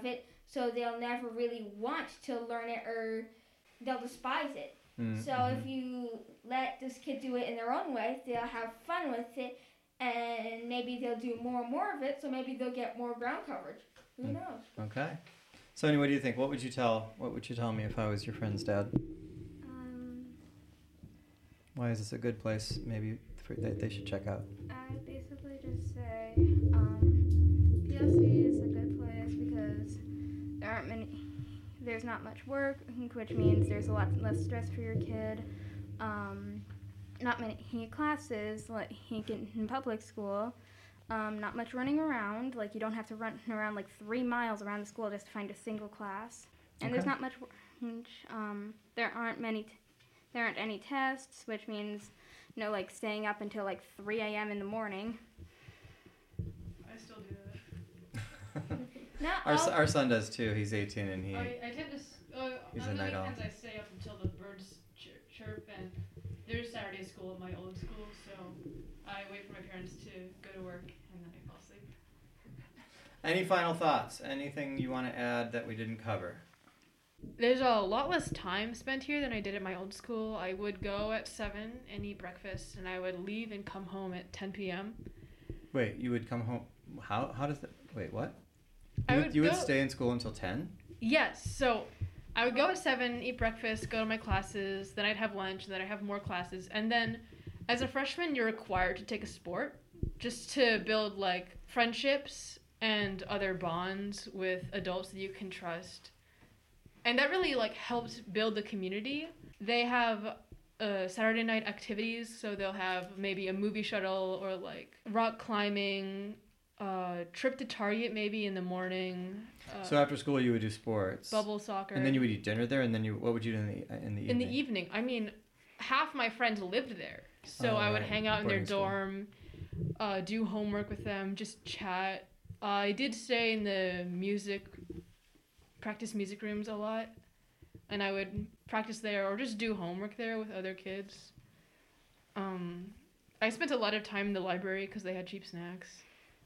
so they'll never really want to learn it or they'll despise it. Mm-hmm. So if you let this kid do it in their own way, they'll have fun with it, and maybe they'll do more and more of it, so maybe they'll get more ground coverage. Who Mm. knows? Okay. Sonia, what do you think? What would you tell? What would you tell me if I was your friend's dad? Um, Why is this a good place? Maybe for, that they should check out. I basically just say um, P L C is a good place because there aren't many, there's not much work, which means there's a lot less stress for your kid. Um, not many classes like he can in public school. Um, not much running around. Like, you don't have to run around like three miles around the school just to find a single class. And there's Okay. not much. Um, there aren't many. T- there aren't any tests, which means no like staying up until like three a.m. in the morning. I still do that. Not Our, all- s- our son does too. He's eighteen and he. I, I tend to. s- Uh, He's on a the night owl. weekends, I stay up until the birds chir- chirp, and there's Saturday school at my old school, so I wait for my parents to go to work, and then I fall asleep. Any final thoughts? Anything you want to add that we didn't cover? There's a lot less time spent here than I did at my old school. I would go at seven and eat breakfast, and I would leave and come home at ten p.m. Wait, you would come home. How how does that? Wait, what? You I would, would you would go- stay in school until ten? Yes, so I would go at seven, eat breakfast, go to my classes, then I'd have lunch, then I'd have more classes, and then as a freshman, you're required to take a sport just to build like friendships and other bonds with adults that you can trust. And that really like helps build the community. They have uh, Saturday night activities, so they'll have maybe a movie shuttle or like rock climbing, uh, trip to Target maybe in the morning. Uh, So after school, you would do sports. bubble soccer. And then you would eat dinner there, and then you what would you do in the in the evening? in the evening. I mean, half my friends lived there, so Oh, I would right. hang out in their Boarding school. dorm, uh, do homework with them, just chat. Uh, I did stay in the music, practice music rooms a lot, and I would practice there or just do homework there with other kids. Um, I spent a lot of time in the library because they had cheap snacks.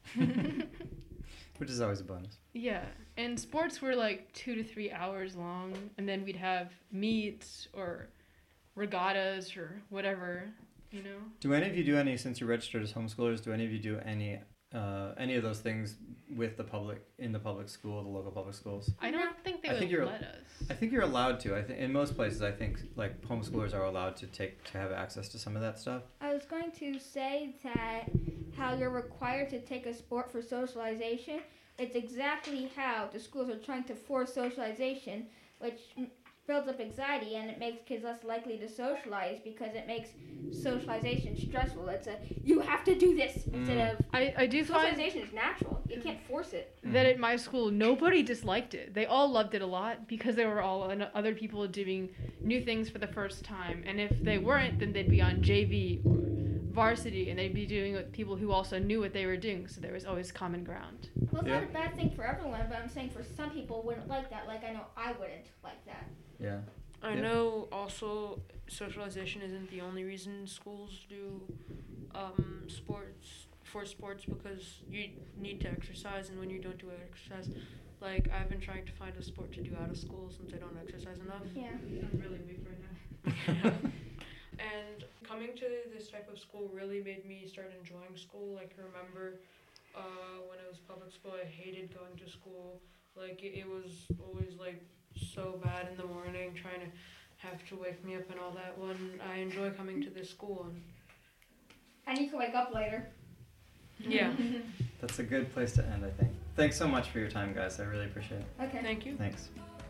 Which is always a bonus. Yeah, and sports were like two to three hours long, and then we'd have meets or regattas or whatever, you know. Do any of you do any, since you're registered as homeschoolers, do any of you do any uh, any of those things with the public, in the public school, the local public schools? I don't think they I would think you're- let us. I think you're allowed to. I think in most places, I think like homeschoolers are allowed to take to have access to some of that stuff. I was going to say that how you're required to take a sport for socialization. It's exactly how the schools are trying to force socialization, which m- builds up anxiety and it makes kids less likely to socialize because it makes socialization stressful. It's a you have to do this instead of I, I do find socialization is natural. You can't force it. that at my school, nobody disliked it. They all loved it a lot because they were all and other people doing new things for the first time. And if they weren't, then they'd be on J V or varsity, and they'd be doing it with people who also knew what they were doing. So there was always common ground. Well, it's Yeah. not a bad thing for everyone, but I'm saying for some people wouldn't like that. Like I know I wouldn't like that. Yeah. I Yeah. know also socialization isn't the only reason schools do um, sports for sports because you need to exercise, and when you don't do exercise, like I've been trying to find a sport to do out of school since I don't exercise enough. Yeah. I'm really weak right now. And coming to this type of school really made me start enjoying school. Like, I remember uh, when it was public school, I hated going to school. Like, it, it was always, like, so bad in the morning, trying to have to wake me up and all that. When I enjoy coming to this school. And And you can wake up later. yeah. That's a good place to end, I think. Thanks so much for your time, guys. I really appreciate it. Okay. Thank you. Thanks.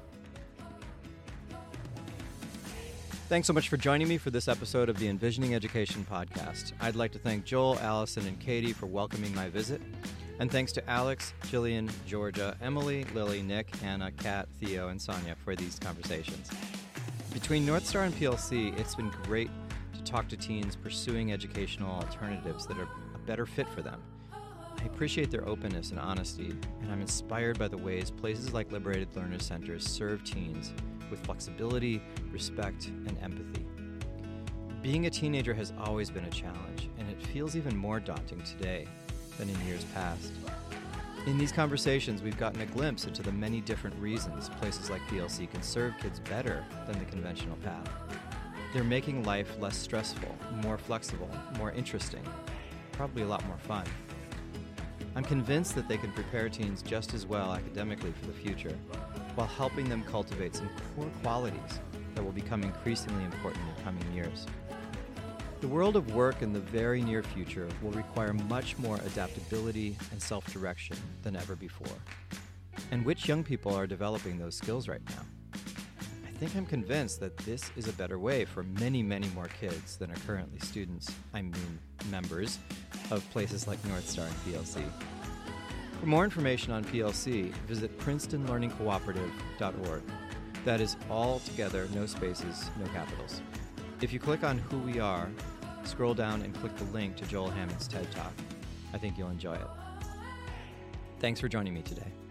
Thanks so much for joining me for this episode of the Envisioning Education podcast. I'd like to thank Joel, Allison, and Katie for welcoming my visit. And thanks to Alex, Jillian, Georgia, Emily, Lily, Nick, Hannah, Kat, Theo, and Sonia for these conversations. Between North Star and P L C, it's been great to talk to teens pursuing educational alternatives that are a better fit for them. I appreciate their openness and honesty, and I'm inspired by the ways places like Liberated Learners Centers serve teens with flexibility, respect, and empathy. Being a teenager has always been a challenge, and it feels even more daunting today than in years past. In these conversations, we've gotten a glimpse into the many different reasons places like P L C can serve kids better than the conventional path. They're making life less stressful, more flexible, more interesting, probably a lot more fun. I'm convinced that they can prepare teens just as well academically for the future, while helping them cultivate some core qualities that will become increasingly important in coming years. The world of work in the very near future will require much more adaptability and self-direction than ever before. And which young people are developing those skills right now? I think I'm convinced that this is a better way for many, many more kids than are currently students, I mean members, of places like North Star and P L C. For more information on P L C, visit princeton learning cooperative dot org. That is all together, no spaces, no capitals. If you click on Who We Are, scroll down and click the link to Joel Hammond's TED Talk. I think you'll enjoy it. Thanks for joining me today.